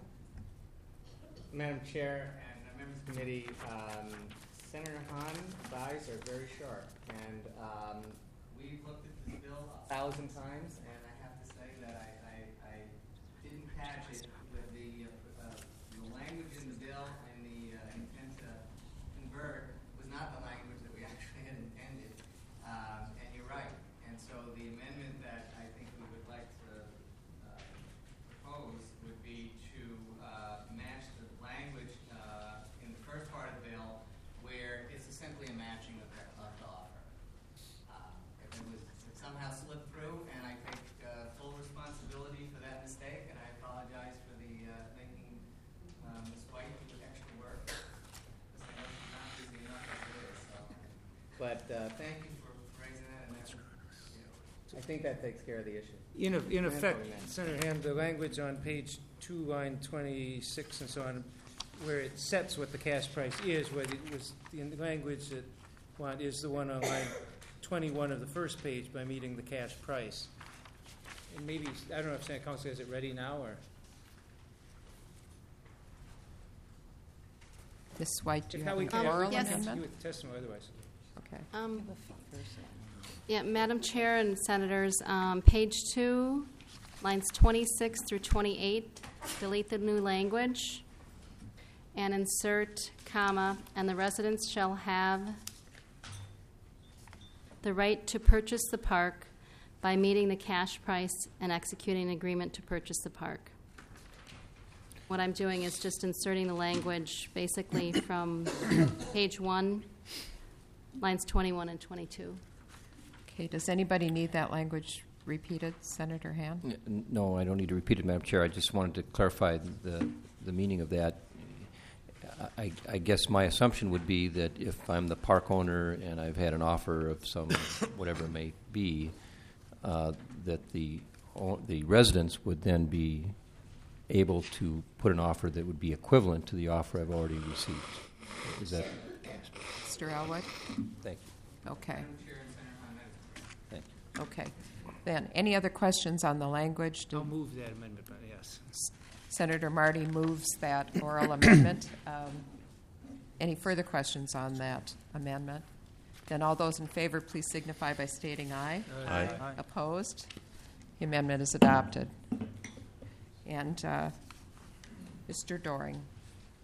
Madam Chair and members of the committee, Senator Han's eyes are very sharp, and we've looked at this bill 1,000 times, and I have to say that I didn't catch it with the language in the bill and the intent to convert was not the language that we actually had intended, and you're right. And so the amendment that I think we would like to propose would be to match the language in the first part of the bill where it's simply a matching of the offer. If it somehow slipped through, and I take full responsibility for that mistake, and I apologize for the making Ms. White do extra work. Because I know she's not busy enough as it is. So. But thank you for raising that, and I think that takes care of the issue. In effect, Senator Han, the language on page 2, line 26 and so on, where it sets what the cash price is, what it was the language that is the one on line 21 of the first page by meeting the cash price. And maybe, I don't know if Senator Council has it ready now or. Ms. White, do you If have not, we an can oral Yes. amendment? You with testimony otherwise. Okay. Yeah, Madam Chair and Senators, page 2, lines 26 through 28, delete the new language and insert comma, and the residents shall have the right to purchase the park by meeting the cash price and executing an agreement to purchase the park. What I'm doing is just inserting the language basically from page 1, lines 21 and 22. Okay, does anybody need that language repeated, Senator Han? No, I don't need to repeat it, Madam Chair. I just wanted to clarify the meaning of that. I guess my assumption would be that if I'm the park owner and I've had an offer of some whatever it may be, that the residents would then be able to put an offer that would be equivalent to the offer I've already received. Is that? Mr. Elwood? Thank you. Okay. Thank you. Okay. Then, any other questions on the language? I'll move that amendment, but yes. Senator Marty moves that oral amendment. Any further questions on that amendment? Then all those in favor, please signify by stating aye. Aye. Opposed? The amendment is adopted. And Mr. Doring.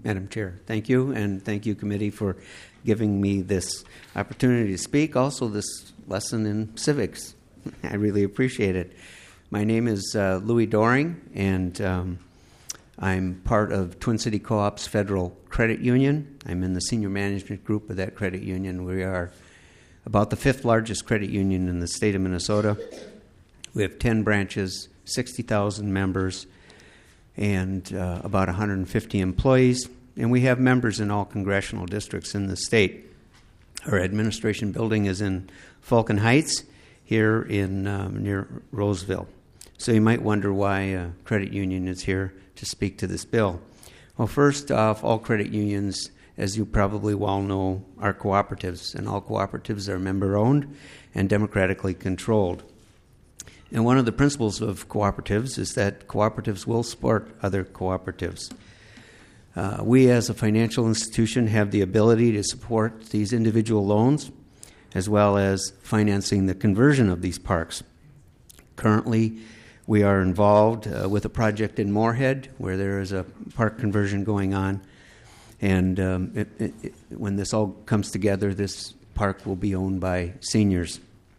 Madam Chair. Thank you, and thank you, committee, for giving me this opportunity to speak. Also, this lesson in civics. I really appreciate it. My name is Louis Doring, and I'm part of Twin City Co-op's Federal Credit Union. I'm in the senior management group of that credit union. We are about the 5th largest credit union in the state of Minnesota. We have 10 branches, 60,000 members, and about 150 employees. And we have members in all congressional districts in the state. Our administration building is in Falcon Heights, here in near Roseville. So you might wonder why a credit union is here to speak to this bill. Well, first off, all credit unions, as you probably well know, are cooperatives, and all cooperatives are member-owned and democratically controlled. And one of the principles of cooperatives is that cooperatives will support other cooperatives. We, as a financial institution, have the ability to support these individual loans, as well as financing the conversion of these parks. Currently, we are involved with a project in Moorhead where there is a park conversion going on. And when this all comes together, this park will be owned by seniors.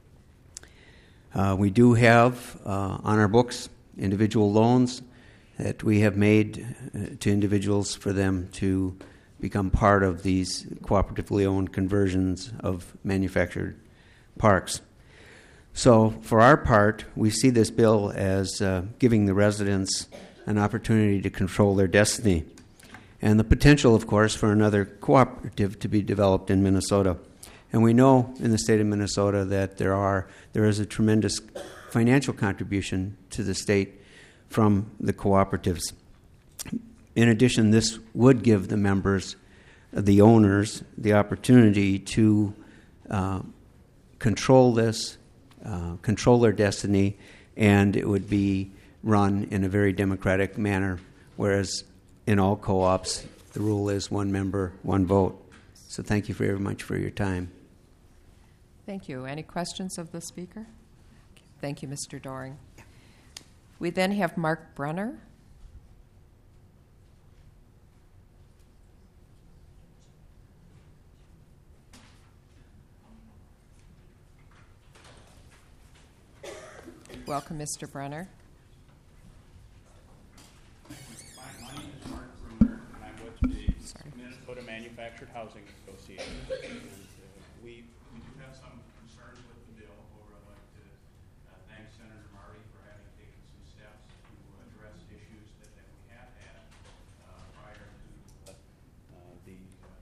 We do have on our books individual loans that we have made to individuals for them to become part of these cooperatively owned conversions of manufactured parks. So for our part, we see this bill as giving the residents an opportunity to control their destiny, and the potential, of course, for another cooperative to be developed in Minnesota. And we know in the state of Minnesota that there is a tremendous financial contribution to the state from the cooperatives. In addition, this would give the members, the owners, the opportunity to control this, control their destiny, and it would be run in a very democratic manner, whereas in all co-ops, the rule is one member, one vote. So thank you very much for your time. Thank you. Any questions of the speaker? Thank you, Mr. Doring. We then have Mark Brunner. Welcome, Mr. Brunner. My name is Mark Brunner, and I'm with the Minnesota Manufactured Housing Association. And, we do have some concerns with the bill. I'd like to thank Senator Marty for having taken some steps to address issues that we have had prior to the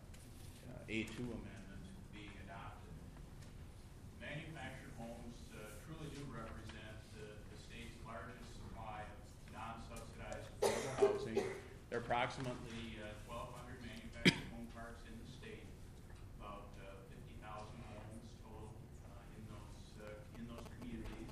A2 amendment being adopted. Manufactured homes truly do represent the state's largest supply of non-subsidized affordable housing. There are approximately 1,200 manufactured home parks in the state, about 50,000 homes total in those communities.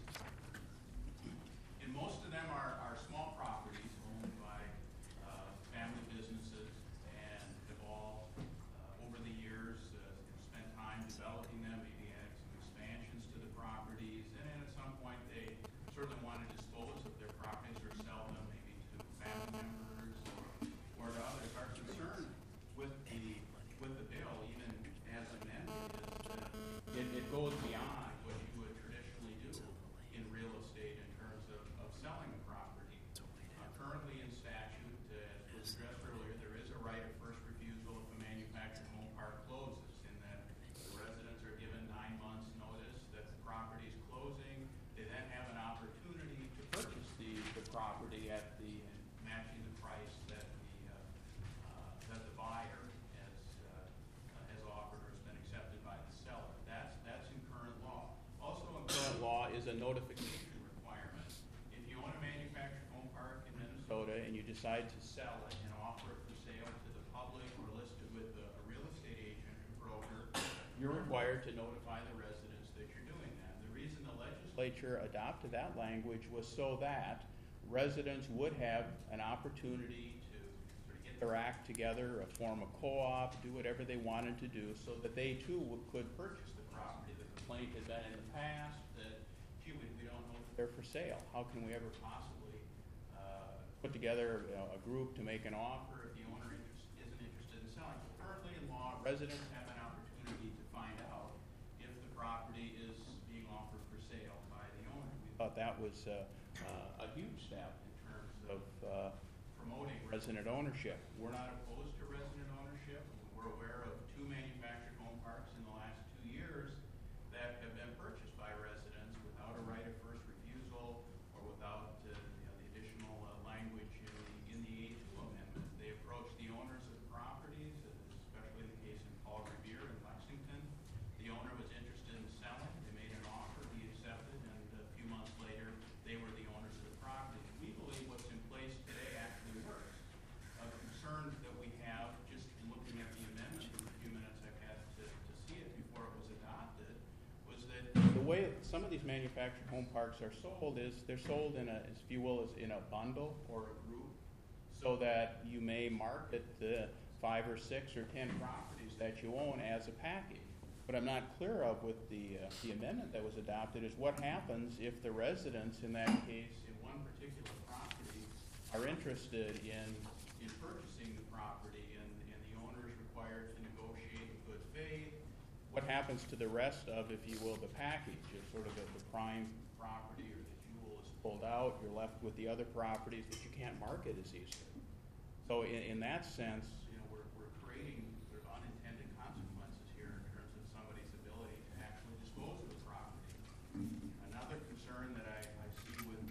And most of them are small properties owned by family businesses, and have all over the years spent time developing them, maybe adding some expansions to the properties, and then at some point they certainly want to dispose of their properties or sell them maybe to family members or to others. Our concern with the bill, even as amended, is that it goes beyond what you would traditionally do in real estate in terms of selling a property. Currently in statute, as was addressed earlier, there is a right of first refusal if a manufactured home park closes, in that the residents are given 9 months notice that the property is closing. They then have an opportunity to purchase the property at matching the price that the buyer has offered or has been accepted by the seller. That's in current law. Also in current law is a notification requirement. If you own a manufactured home park in Minnesota and you decide to sell it and offer it for sale to the public or list it with a real estate agent or broker, you're required to notify the residents that you're doing that. The reason the legislature adopted that language was so that residents would have an opportunity to sort of get their act together, form a co-op, do whatever they wanted to do, so that they too could purchase the property. The complaint had been in the past that, gee, we don't know if they're for sale. How can we ever possibly put together a group to make an offer if the owner isn't residents have an opportunity to find out if the property is being offered for sale by the owner. We thought that was a huge step in terms of promoting resident ownership. We're not opposed to resident ownership. We're aware of 2 manufactured home parks in the last 2 years that have been purchased by residents without a right of first refusal or without the additional language in the A2 amendment. They approached the owners of the properties, especially the case in Paul Revere in Lexington. The owner was interested in selling. They made an offer. He accepted, and a few months later, they were the owners of the property. We believe what's in place today actually works. A concern that we have, just in looking at the amendment in the few minutes I've had to see it before it was adopted, was that the way some of these manufactured home parks are sold is they're sold in a, if you will, is in a bundle or a group, so that you may market the 5 or 6 or 10 properties that you own as a package. What I'm not clear of with the amendment that was adopted is what happens if the residents in that case in one particular property are interested in purchasing the property and the owner is required to negotiate in good faith. What happens to the rest of, if you will, the package? If sort of the prime property or the jewel is pulled out, you're left with the other properties that you can't market as easily. So in that sense, we're creating sort of unintended consequences here in terms of somebody's ability to actually dispose of the property. Another concern that I see with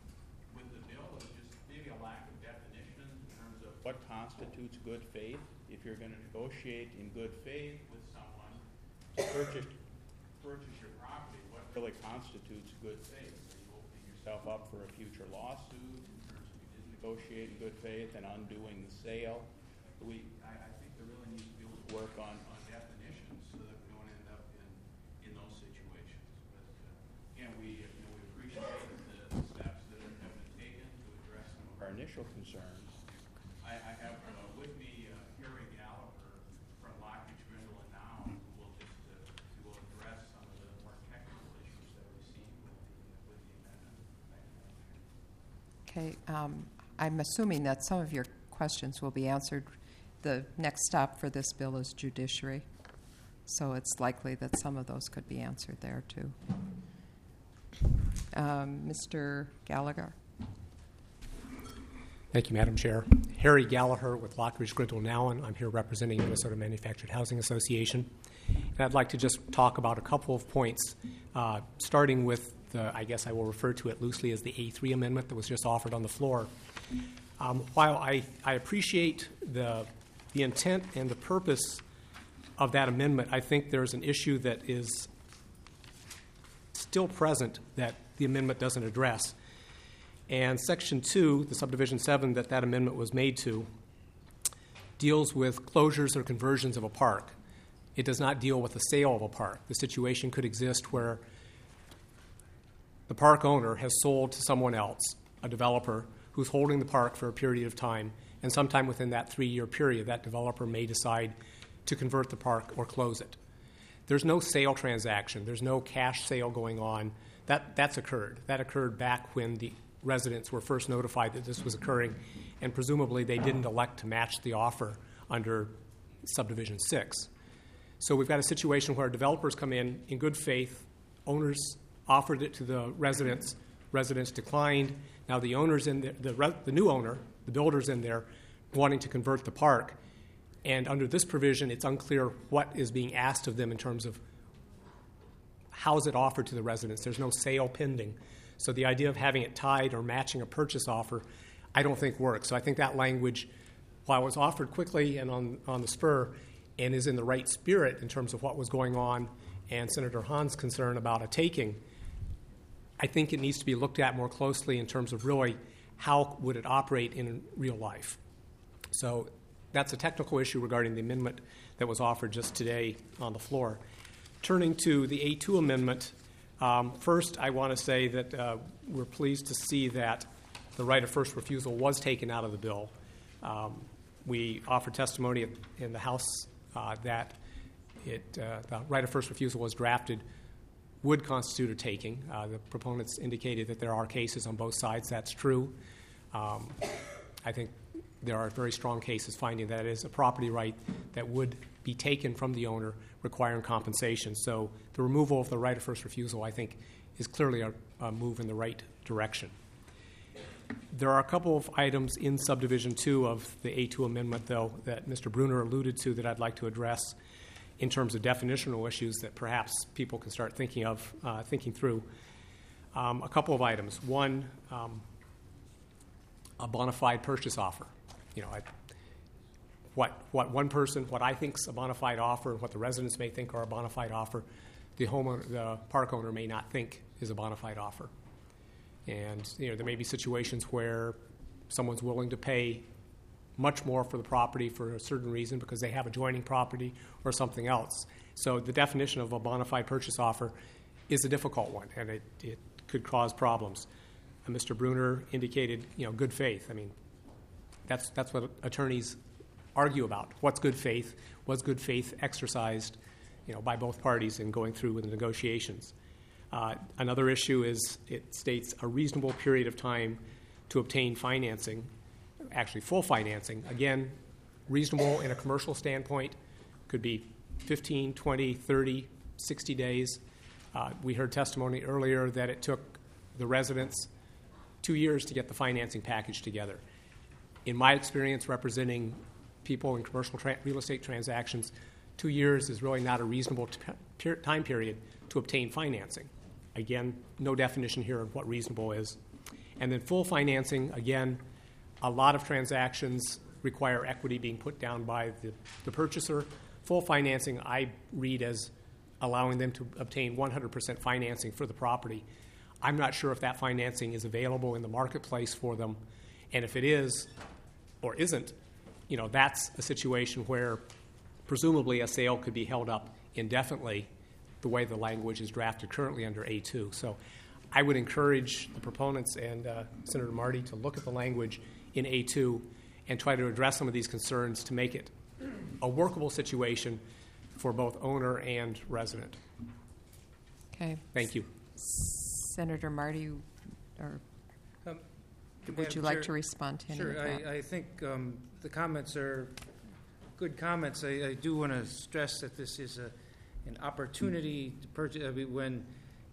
the bill is just maybe a lack of definition in terms of what constitutes good faith. If you're going to negotiate in good faith with someone to purchase your property, what really constitutes good faith? Are you opening yourself up for a future lawsuit in terms of you didn't negotiate in good faith and undoing the sale? I think there really needs to be able to work on definitions so that we don't end up in those situations. But again, we appreciate the steps that have been taken to address some of our initial concerns. I have with me Harry Gallagher from Lockridge, Grindle, and Now, who will address some of the more technical issues that we see with the amendment. Okay, I'm assuming that some of your questions will be answered. The next stop for this bill is judiciary, so it's likely that some of those could be answered there too. Mr. Gallagher. Thank you, Madam Chair. Harry Gallagher with Lockridge, Grindle, Nowlan. I'm here representing Minnesota Manufactured Housing Association. And I'd like to just talk about a couple of points, starting with I guess I will refer to it loosely as the A3 amendment that was just offered on the floor. While I appreciate the intent and the purpose of that amendment, I think there's an issue that is still present that the amendment doesn't address. And Section 2, the Subdivision 7 that amendment was made to, deals with closures or conversions of a park. It does not deal with the sale of a park. The situation could exist where the park owner has sold to someone else, a developer, who's holding the park for a period of time, and sometime within that 3-year period, that developer may decide to convert the park or close it. There's no sale transaction. There's no cash sale going on. That's occurred. That occurred back when the residents were first notified that this was occurring, and presumably they didn't elect to match the offer under Subdivision 6. So we've got a situation where developers come in good faith, owners offered it to the residents declined. Now the owner's in there, the new owner, the builder's in there wanting to convert the park, and under this provision it's unclear what is being asked of them in terms of how is it offered to the residents. There's no sale pending. So the idea of having it tied or matching a purchase offer I don't think works. So I think that language, while it was offered quickly and on the spur and is in the right spirit in terms of what was going on and Senator Hahn's concern about a taking, I think it needs to be looked at more closely in terms of really how would it operate in real life. So that's a technical issue regarding the amendment that was offered just today on the floor. Turning to the A2 amendment, first I want to say that we're pleased to see that the right of first refusal was taken out of the bill. We offered testimony in the House that the right of first refusal was drafted would constitute a taking. The proponents indicated that there are cases on both sides. That's true. I think there are very strong cases finding that it is a property right that would be taken from the owner, requiring compensation. So the removal of the right of first refusal, I think, is clearly a move in the right direction. There are a couple of items in Subdivision 2 of the A2 amendment, though, that Mr. Bruner alluded to that I'd like to address in terms of definitional issues that perhaps people can start thinking through. A couple of items. One, a bona fide purchase offer. You know, what I think's a bona fide offer, what the residents may think are a bona fide offer, the park owner may not think is a bona fide offer. And there may be situations where someone's willing to pay much more for the property for a certain reason because they have adjoining property or something else. So the definition of a bona fide purchase offer is a difficult one, and it could cause problems. And Mr. Bruner indicated, good faith. I mean, that's what attorneys argue about. What's good faith? Was good faith exercised, by both parties in going through with the negotiations? Another issue is it states a reasonable period of time to obtain financing, actually full financing. Again, reasonable in a commercial standpoint could be 15, 20, 30, 60 days. We heard testimony earlier that it took the residents 2 years to get the financing package together. In my experience representing people in commercial real estate transactions, 2 years is really not a reasonable time period to obtain financing. Again, no definition here of what reasonable is. And then full financing, again, a lot of transactions require equity being put down by the purchaser. Full financing I read as allowing them to obtain 100% financing for the property. I'm not sure if that financing is available in the marketplace for them. And if it is or isn't, that's a situation where presumably a sale could be held up indefinitely the way the language is drafted currently under A2. So I would encourage the proponents and Senator Marty to look at the language in A2 and try to address some of these concerns to make it a workable situation for both owner and resident. Okay. Thank you. Senator Marty, or would you like to respond to any of that? Sure. I think the comments are good comments. I do want to stress that this is an opportunity to purchase. I mean, when,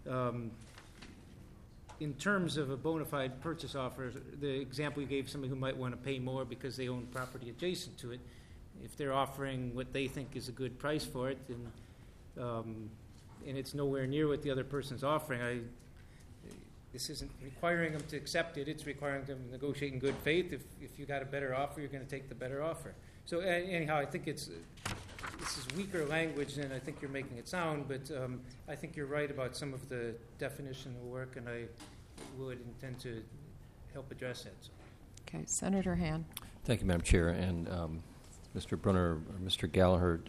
in terms of a bona fide purchase offer, the example you gave, somebody who might want to pay more because they own property adjacent to it, if they're offering what they think is a good price for it, and it's nowhere near what the other person's offering, this isn't requiring them to accept it. It's requiring them to negotiate in good faith. If you got a better offer, you're going to take the better offer. So anyhow, I think this is weaker language than I think you're making it sound, but I think you're right about some of the definitional work, and I would intend to help address that. So. Okay, Senator Han. Thank you, Madam Chair. And Mr. Brunner, or Mr. Gallagher,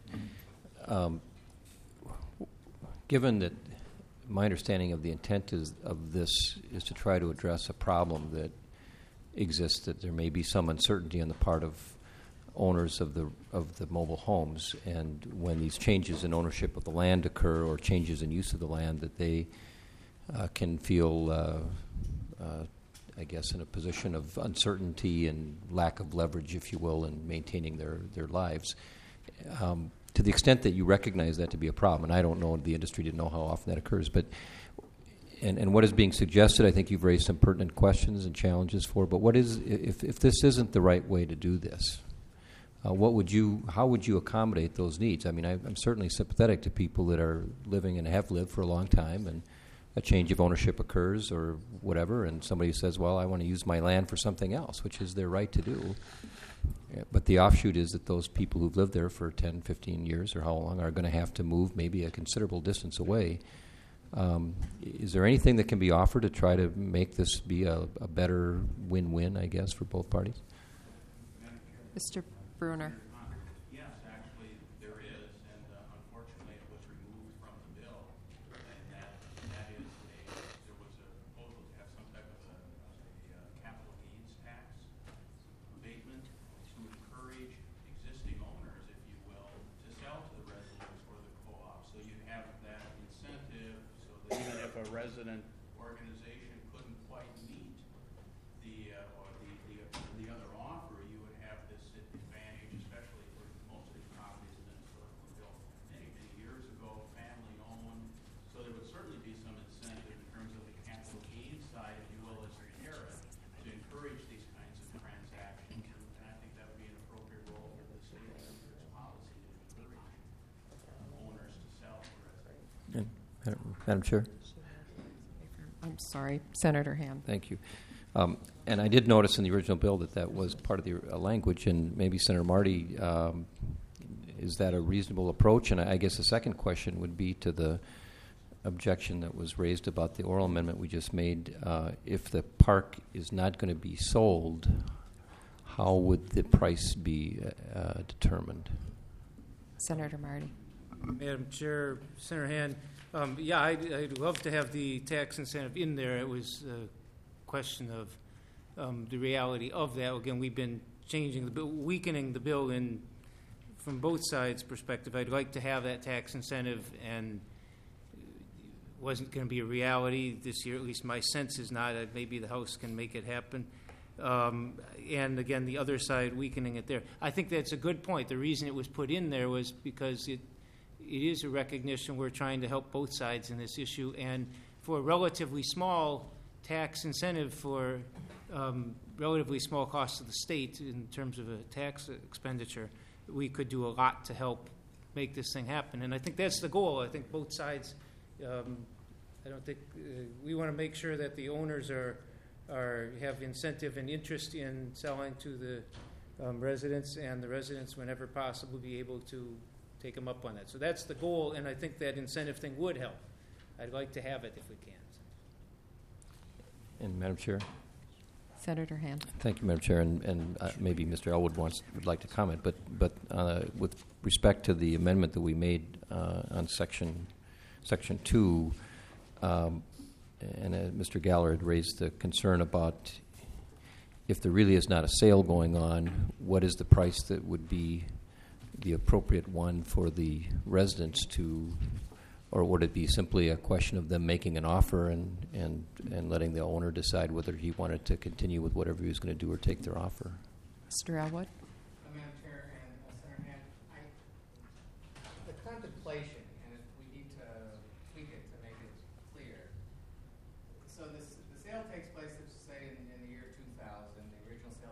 given that my understanding of the intent of this is to try to address a problem that exists, that there may be some uncertainty on the part of owners of the mobile homes, and when these changes in ownership of the land occur or changes in use of the land, that they can feel, I guess, in a position of uncertainty and lack of leverage, if you will, in maintaining their lives. To the extent that you recognize that to be a problem, and I don't know, the industry didn't know how often that occurs, but and what is being suggested, I think you've raised some pertinent questions and challenges for, but what is, if this isn't the right way to do this, how would you accommodate those needs? I mean, I'm certainly sympathetic to people that are living and have lived for a long time, and a change of ownership occurs or whatever, and somebody says, well, I want to use my land for something else, which is their right to do. But the offshoot is that those people who've lived there for 10, 15 years or how long are going to have to move maybe a considerable distance away. Is there anything that can be offered to try to make this be a better win-win, I guess, for both parties? Mr. Bruner. Yes, actually there is, and unfortunately it was removed from the bill, and that is there was a proposal to have some type of a capital gains tax abatement to encourage existing owners, if you will, to sell to the residents or the co-op. So you have that incentive so that even if a resident organization couldn't quite meet the other offer, you Madam Chair? I'm sorry, Senator Hand. Thank you. And I did notice in the original bill that was part of the language, and maybe Senator Marty, is that a reasonable approach? And I guess the second question would be to the objection that was raised about the oral amendment we just made. If the park is not going to be sold, how would the price be determined? Senator Marty. Madam Chair, Senator Hand, yeah, I'd love to have the tax incentive in there. It was a question of the reality of that. Again, we've been changing the bill, weakening the bill from both sides' perspective. I'd like to have that tax incentive, and it wasn't going to be a reality this year. At least my sense is not. Maybe the House can make it happen. And again, the other side weakening it there. I think that's a good point. The reason it was put in there was because it is a recognition we're trying to help both sides in this issue, and for a relatively small tax incentive for relatively small costs to the state in terms of a tax expenditure, we could do a lot to help make this thing happen. And I think that's the goal. I think both sides, I don't think, we want to make sure that the owners have incentive and interest in selling to the residents, and the residents, whenever possible, be able to take them up on that. So that's the goal, and I think that incentive thing would help. I'd like to have it if we can. And Madam Chair? Senator Hand. Thank you, Madam Chair, and maybe Mr. Elwood would like to comment, but with respect to the amendment that we made on section 2, and Mr. Galler had raised the concern about if there really is not a sale going on, what is the price that would be the appropriate one for the residents to, or would it be simply a question of them making an offer and letting the owner decide whether he wanted to continue with whatever he was going to do or take their offer? Mr. Elwood. Madam Chair and Senator Hand, the contemplation, and we need to tweak it to make it clear. So the sale takes place, let's say, in the year 2000. The original sale,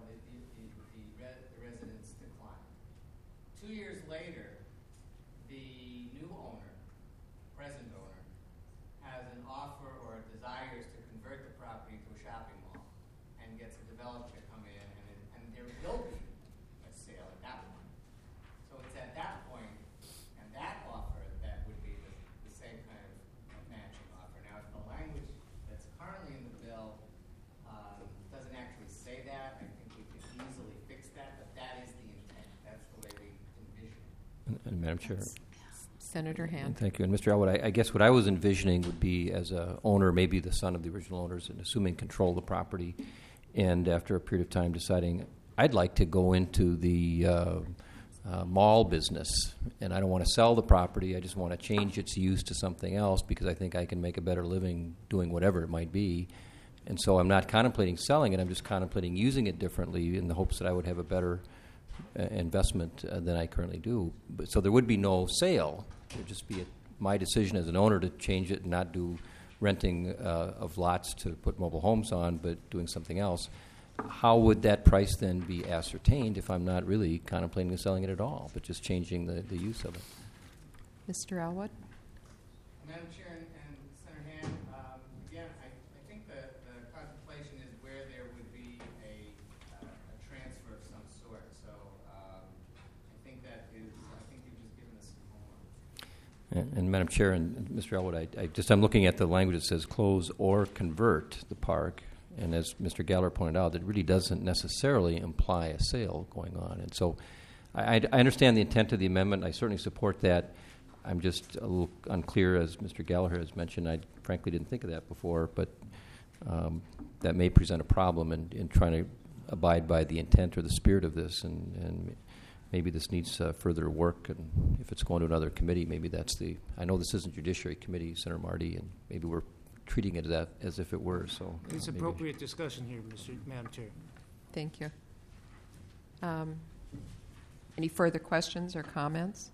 the residents decline. 2 years later, the new owner, present owner, has an offer or desires to convert the property to a shopping mall and gets a developer to come in, and there will be a sale at that point. So it's at that point and that offer that would be the same kind of matching offer. Now, if the language that's currently in the bill doesn't actually say that, I think we could easily fix that, but that is the intent. That's the way we envision it. And Madam Chair? Senator Hand. Thank you. And Mr. Elwood, I guess what I was envisioning would be as a owner, maybe the son of the original owners, and assuming control of the property, and after a period of time deciding, I'd like to go into the mall business, and I don't want to sell the property. I just want to change its use to something else because I think I can make a better living doing whatever it might be. And so I'm not contemplating selling it. I'm just contemplating using it differently in the hopes that I would have a better investment than I currently do. So there would be no sale. It would just be my decision as an owner to change it and not do renting of lots to put mobile homes on, but doing something else. How would that price then be ascertained if I'm not really contemplating selling it at all, but just changing the use of it? Mr. Elwood. Madam Chair and Senator Hand, again, I think the contemplation is where there would be a transfer of some sort. So I think you've just given us some homework. And Madam Chair and Mr. Elwood, I'm looking at the language that says close or convert the park, and as Mr. Galler pointed out, that really doesn't necessarily imply a sale going on. And so I understand the intent of the amendment. I certainly support that. I'm just a little unclear, as Mr. Gallagher has mentioned. I frankly didn't think of that before, but that may present a problem in trying to abide by the intent or the spirit of this, and maybe this needs further work, and if it's going to another committee, maybe that's I know this isn't Judiciary Committee, Senator Marty, and maybe we're treating it as if it were. So it's appropriate discussion here, Madam Chair. Thank you. Any further questions or comments?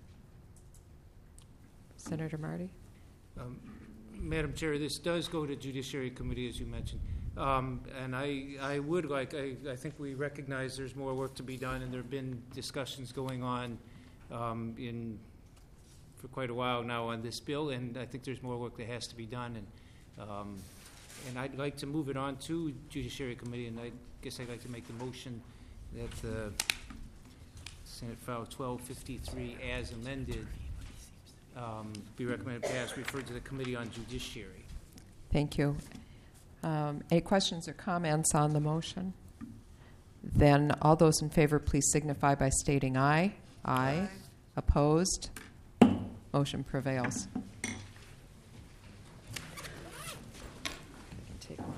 Senator Marty. Madam Chair, this does go to Judiciary Committee, as you mentioned. And I would like, I think we recognize there's more work to be done, and there have been discussions going on for quite a while now on this bill, and I think there's more work that has to be done. And I'd like to move it on to Judiciary Committee, and I guess I'd like to make the motion that Senate File 1253 as amended be recommended passed, referred to the Committee on Judiciary. Thank you. Any questions or comments on the motion? Then all those in favor, please signify by stating aye. Aye. Opposed? Motion prevails. Take mine.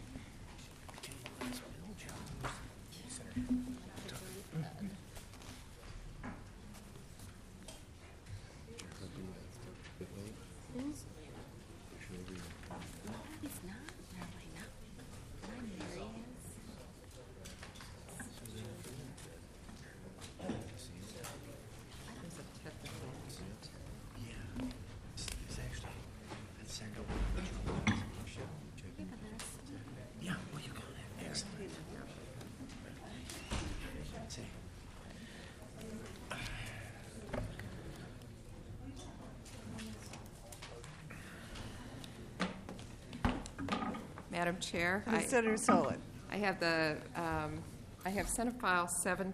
Madam Chair, Senator Solon. I have Senate File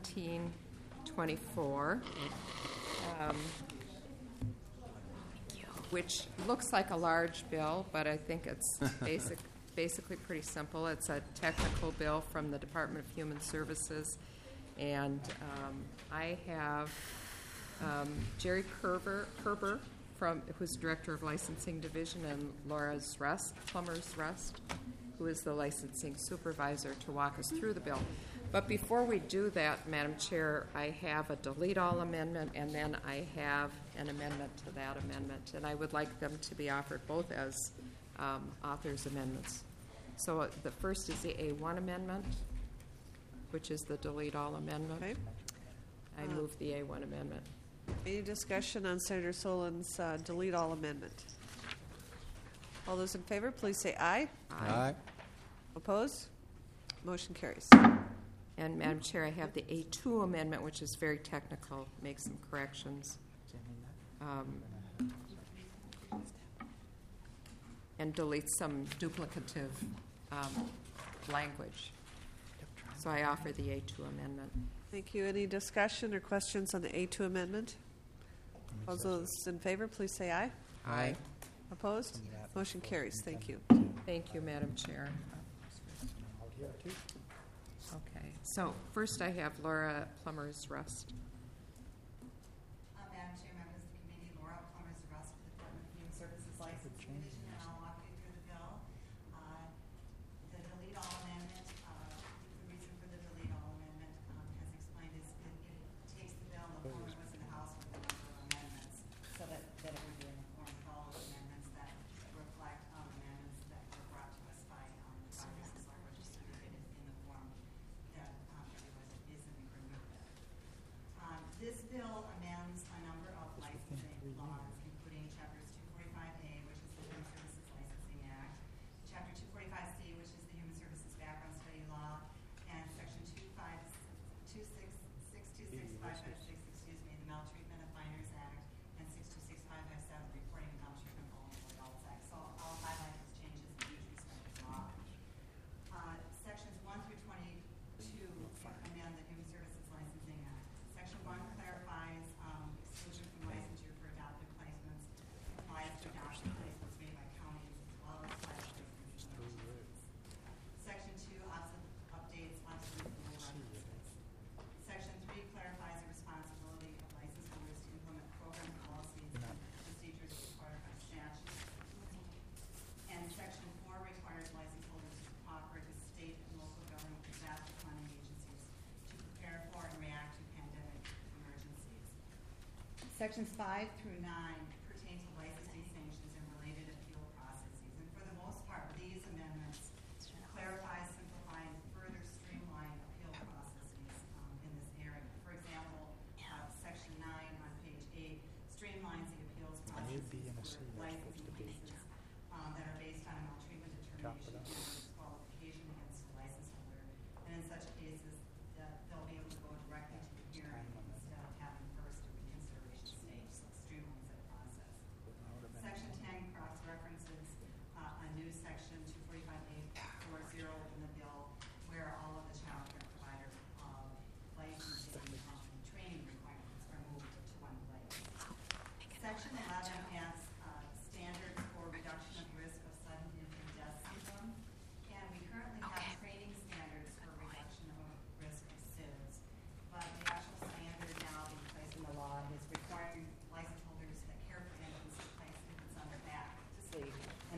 1724, which looks like a large bill, but I think it's basically pretty simple. It's a technical bill from the Department of Human Services, and I have Jerry Kerber who's Director of Licensing Division, and Laura Plumbers Rust, who is the licensing supervisor, to walk us through the bill. But before we do that, Madam Chair, I have a delete all amendment, and then I have an amendment to that amendment, and I would like them to be offered both as authors' amendments. So the first is the A1 amendment, which is the delete all amendment. Okay. I move the A1 amendment. Any discussion on Senator Solon's delete all amendment? All those in favor, please say aye. Aye. Opposed? Motion carries. And Madam Chair, I have the A2 amendment, which is very technical, makes some corrections. And deletes some duplicative language. So I offer the A2 amendment. Thank you. Any discussion or questions on the A2 amendment? All those in favor, please say aye. Aye. Opposed? Motion carries. Thank you. Thank you, Madam Chair. Okay. So first I have Laura Plumbers Rust. Madam Chair, members of the committee, Laura Plumbers Rust, Department of Human Services Licensing Division, and I'll walk you through the bill. The delete all amendment, the reason for the delete all amendment, as explained, is it takes the bill in the form it was in the House with a number of amendments, so that it would be in the form of all those amendments that reflect amendments that were brought to us by the finance or distributed in the form that everyone is in agreement with. This bill amends a number of licensing laws, including Chapters 245A, which is the Human Services Licensing Act, Chapter 245C, which is the Human Services Background Study Law, and Section 626.556, the Maltreatment of Minors Act, and 626.557, Reporting of Maltreatment of Vulnerable Adults Act. So I'll highlight those changes in each respective law. Sections 1 through 22 amend the Human Services Licensing Act. Section 1 clarifies exclusion from licensure for adoptive placements, applies to adoption placements made by counties as well as private placements and agencies. Section 2 updates licensing licenses. Section 3 clarifies the responsibility of license holders to implement program policies and procedures required by statute. And Section 4 requires license holders to cooperate with state and local government disaster planning agencies to prepare for and react to pandemic emergencies. Sections 5 through 9 pertain to licensing sanctions and related appeal processes. And for the most part, these amendments clarify, simplify, and further streamline appeal processes in this area. For example, Section 9 on page 8 streamlines the appeals processes for licensing cases that are based on a maltreatment determination and disqualification against a license holder. And in such cases, they'll be able to go directly to the hearing instead of having first a reconsideration stage, so it streamlines that process.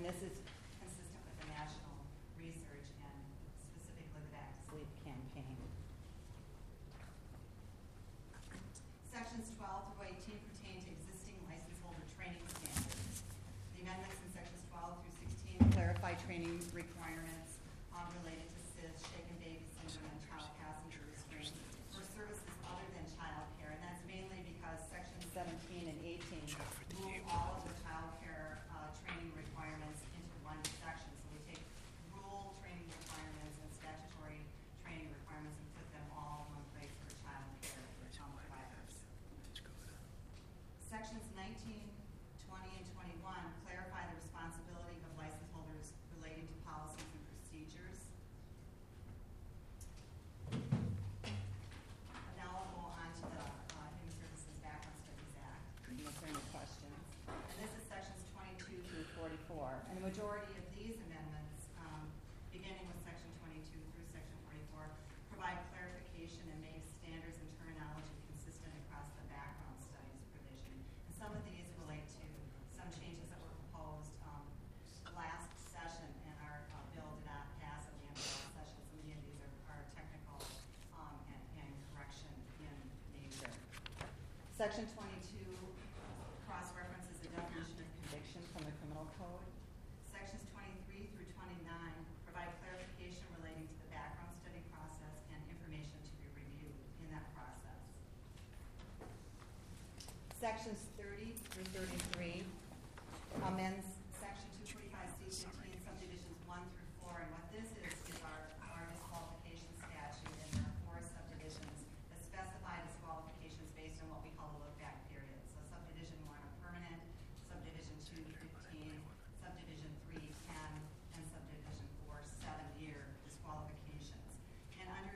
this is consistent with the national research and specifically the Back to Sleep campaign. Sections 12 through 18 pertain to existing license holder training standards. The amendments in sections 12 through 16 clarify training requirements related to SIDS, shaken baby syndrome, and child passenger restraint for services other than child care. And that's mainly because sections 17 and 18 move all of the child care training requirements into one section. So we take rule training requirements and statutory training requirements and put them all in one place for child care providers. Sections 19, 20, and 21 clarify the responsibility of license holders relating to policies and procedures. Now I'll go on to the Human Services Background Studies Act. If there are any questions. And this is sections 22 through 44. And the majority of these amendments, beginning with section 22 through section 44, provide clarification and make standards and terminology consistent across the background studies provision. And some of these relate to some changes that were proposed last session, and our bill did not pass at the end of last session. Some of these are technical and correction in nature. Section 22 cross-references the definition of conviction from the criminal code. Sections 23 through 29 provide clarification relating to the background study process and information to be reviewed in that process. Sections 30 through 33 amends section 245C15 subdivisions 1 through 4, and what this is our disqualification statute, and there are 4 subdivisions that specify disqualifications based on what we call the look-back period. So subdivision 1, a permanent, subdivision 2, 15, subdivision 3, 10, and subdivision 4, 7-year disqualifications. And under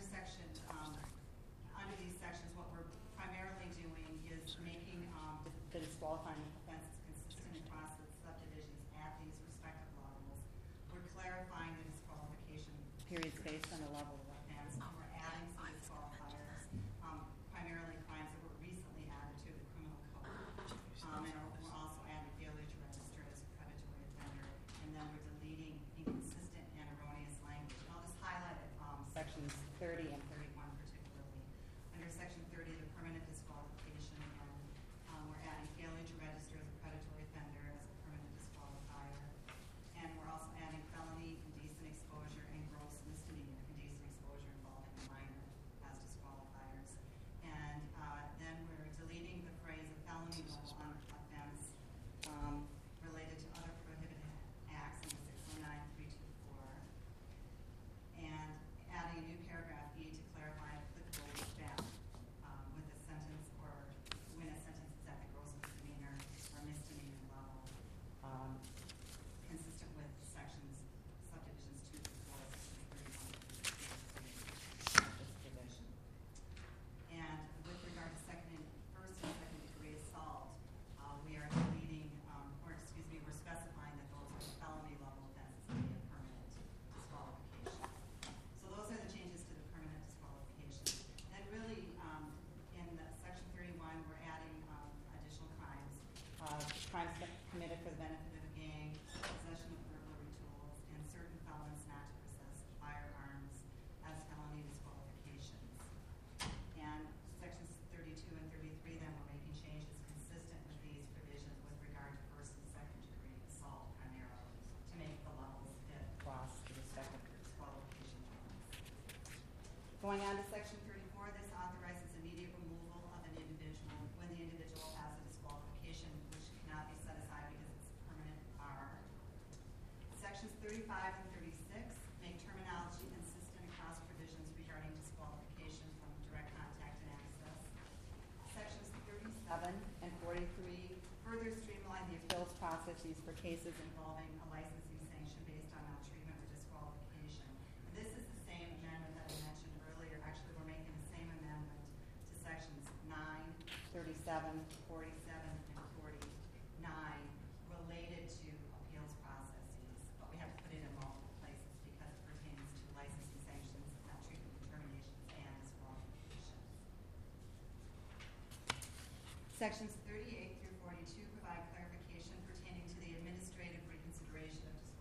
these sections, what we're primarily doing is making the disqualifying offenses consistent across the subdivisions at these respective levels. We're clarifying the disqualification periods based on the level of offense. We're adding some disqualifiers, primarily crimes that were recently added to the criminal code. And we're also adding failure to register as a predatory offender. And then we're deleting inconsistent and erroneous language. And I'll just highlight it, sections 30 and 31 particularly. Under section 30, the permanent disqualification, and we're adding failure to register as a predatory offender as a permanent disqualifier. And we're also adding felony, indecent exposure, and gross misdemeanor indecent exposure involving a minor as disqualifiers. And then we're deleting the phrase a felony level offense related to other prohibited acts in 609324. And adding a new paragraph E to clarify applicable staff with a sentence or when a sentence is at the gross misdemeanor or misdemeanor level, consistent with subdivisions 2 through 4, section 31 of this provision. And with regard to first and second degree assault, we are deleting, we're specifying that those are felony level offenses to be a permanent disqualification. So those are the changes to the permanent disqualification. Then really, in section 31, we're adding additional crimes. Crimes committed for the benefit of a gang, possession of burglary tools, and certain felons not to possess firearms as felony disqualifications. And sections 32 and 33, then we're making changes consistent with these provisions with regard to first and second degree assault primarily to make the levels fit across the respective disqualification terms. Going on to section 34, this authorizes immediate removal of an individual when the individual has a disqualification which cannot be set aside because it's a permanent bar. Sections 35 and 36 make terminology consistent across provisions regarding disqualification from direct contact and access. Sections 37 and 43 further streamline the appeals processes for cases involving a licensing sanction based on maltreatment or disqualification. This is the same amendment that I mentioned earlier. Actually, we're making the same amendment to sections 9, 37, 47, and 49 related to appeals processes, but we have to put it in multiple places because it pertains to licensing sanctions, maltreatment determinations, and disqualifications. Sections 38 through 42 provide clarification pertaining to the administrative reconsideration of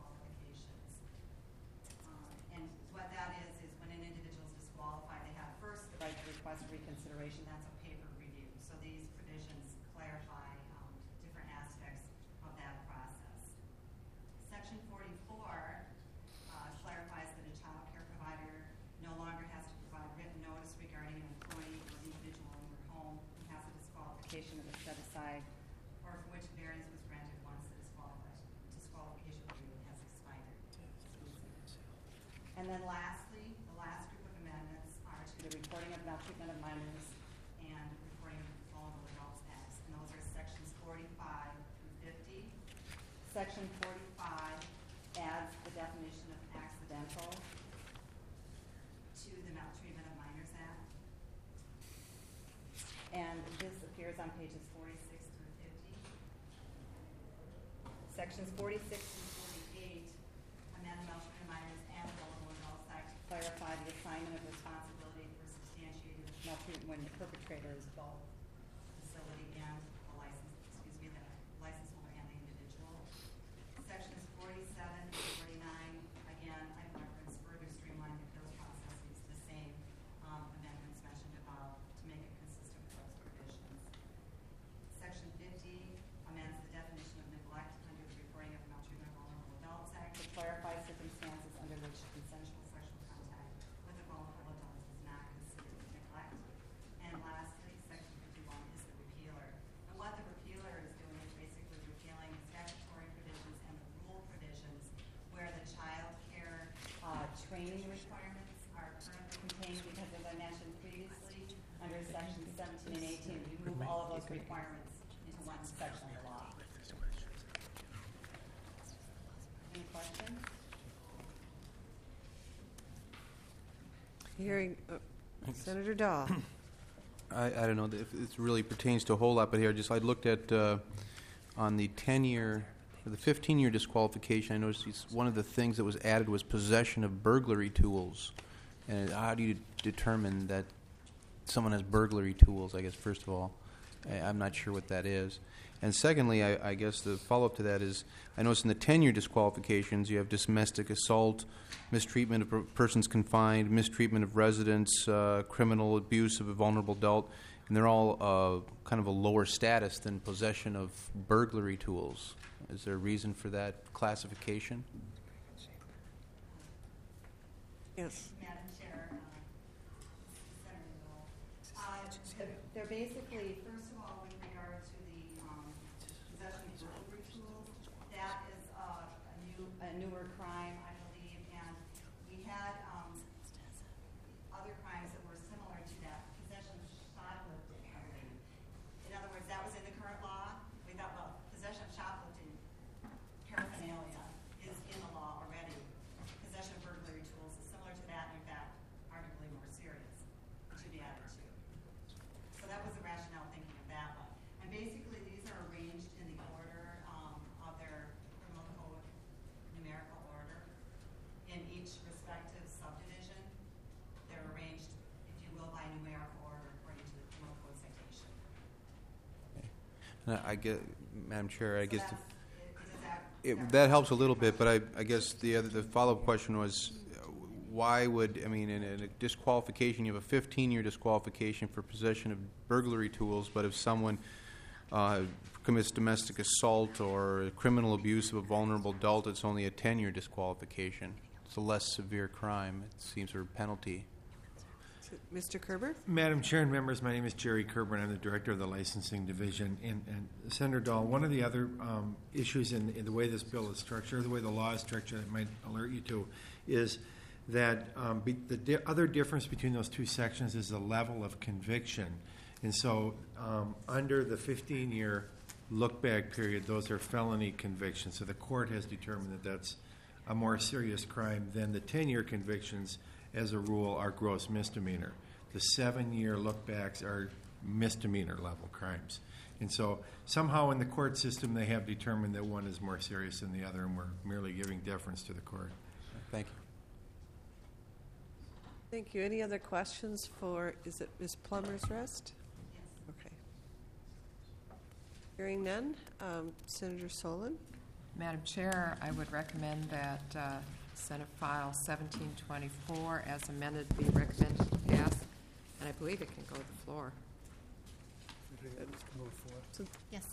And what that is when an individual is disqualified, they have first the right to request reconsideration. That's a paper review. So these provisions clarify different aspects of that process. Section 44 clarifies that a child care provider no longer has to provide written notice regarding an employee or individual in their home who has a disqualification that was set aside or for which variance was granted once the disqualification period has expired. And then lastly, the last group of amendments are to the Reporting of Maltreatment of Minors and Reporting of Vulnerable Adults Acts, and those are sections 45 through 50. Section 45 adds the definition of accidental to the Maltreatment of Minors Act. And this appears on pages 46 through 50. Sections 46 and 48 amend the Maltreatment of Minors and the Vulnerable Adults Act to clarify the assignment of responsibility for substantiated maltreatment when the perpetrator is both the facility and the license holder and the individual. Sections 47 and 49, again, I've referenced further streamlining the appeals processes, the same amendments mentioned above to make it consistent with those provisions. Section 50 amends the definition of neglect under the Reporting of Maltreatment of Vulnerable Adults Act to clarify circumstances under which consensual sexual contact with a vulnerable adult is not considered neglect. And lastly, Section 51 is the repealer. And what the repealer is doing is basically repealing the statutory provisions and the rule provisions where the child care training requirements are currently contained, because as I mentioned previously, under Sections 17 and 18, we move all of those requirements into one section of the law. Any questions? Hearing Senator Dahl. I don't know if it really pertains to a whole lot, but here I looked at on the 10-year, or the 15-year disqualification. I noticed one of the things that was added was possession of burglary tools. And how do you determine that someone has burglary tools? I guess first of all, I'm not sure what that is. And secondly, I guess the follow-up to that is, I noticed in the 10-year disqualifications, you have domestic assault, mistreatment of persons confined, mistreatment of residents, criminal abuse of a vulnerable adult, and they're all kind of a lower status than possession of burglary tools. Is there a reason for that classification? Yes. Madam Chair, they're basically, first of all, with regard to the possession of burglary tools, that is a newer crime, I believe, and we had other crimes that were similar to that. Possession of shoplifting, I believe. In other words, that was in the current law. We thought, well, possession of shoplifting paraphernalia is in the law already. Possession of burglary tools is similar to that, in fact, arguably more serious. It should be added to. So that was the rationale thinking of that one. And basically, these are arranged in the order of their criminal code numerical order in each respective subdivision. They're arranged, if you will, by numerical order according to the criminal code citation. I get, Madam Chair, I So guess that's- that helps a little bit, but I guess the follow-up question was, why would, I mean, in a disqualification, you have a 15-year disqualification for possession of burglary tools, but if someone commits domestic assault or criminal abuse of a vulnerable adult, it's only a 10-year disqualification. It's a less severe crime, it seems, or penalty. Mr. Kerber? Madam Chair and members, my name is Jerry Kerber, and I'm the Director of the Licensing Division. And Senator Dahl, one of the other issues in the way this bill is structured, or the way the law is structured, I might alert you to, is that the other difference between those two sections is the level of conviction. And so under the 15-year look-back period, those are felony convictions. So the court has determined that that's a more serious crime than the 10-year convictions, as a rule, are gross misdemeanor. The 7-year look-backs are misdemeanor-level crimes. And so somehow in the court system, they have determined that one is more serious than the other, and we're merely giving deference to the court. Thank you. Thank you. Any other questions for, is it Ms. Plummer's Rest? Yes. Okay. Hearing none, Senator Solon? Madam Chair, I would recommend that Senate File 1724 as amended be recommended to pass, and I believe it can go to the floor. Yes.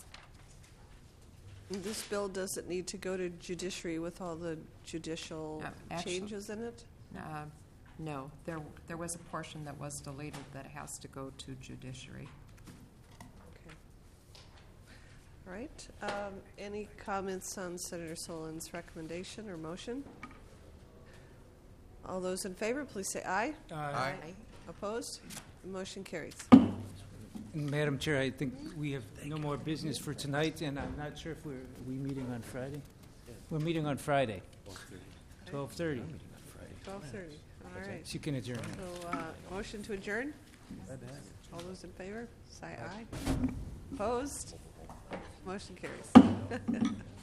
This bill doesn't need to go to judiciary with all the judicial Actually- changes in it? No, there was a portion that was deleted that has to go to judiciary. Okay. All right. Any comments on Senator Solon's recommendation or motion? All those in favor, please say aye. Aye. Opposed? The motion carries. Madam Chair, I think we have no more business for tonight, and I'm not sure if are we meeting on Friday? We're meeting on Friday. 12:30. 12:30. All right. So you can adjourn. So, motion to adjourn? All those in favor, say aye. Opposed? Motion carries.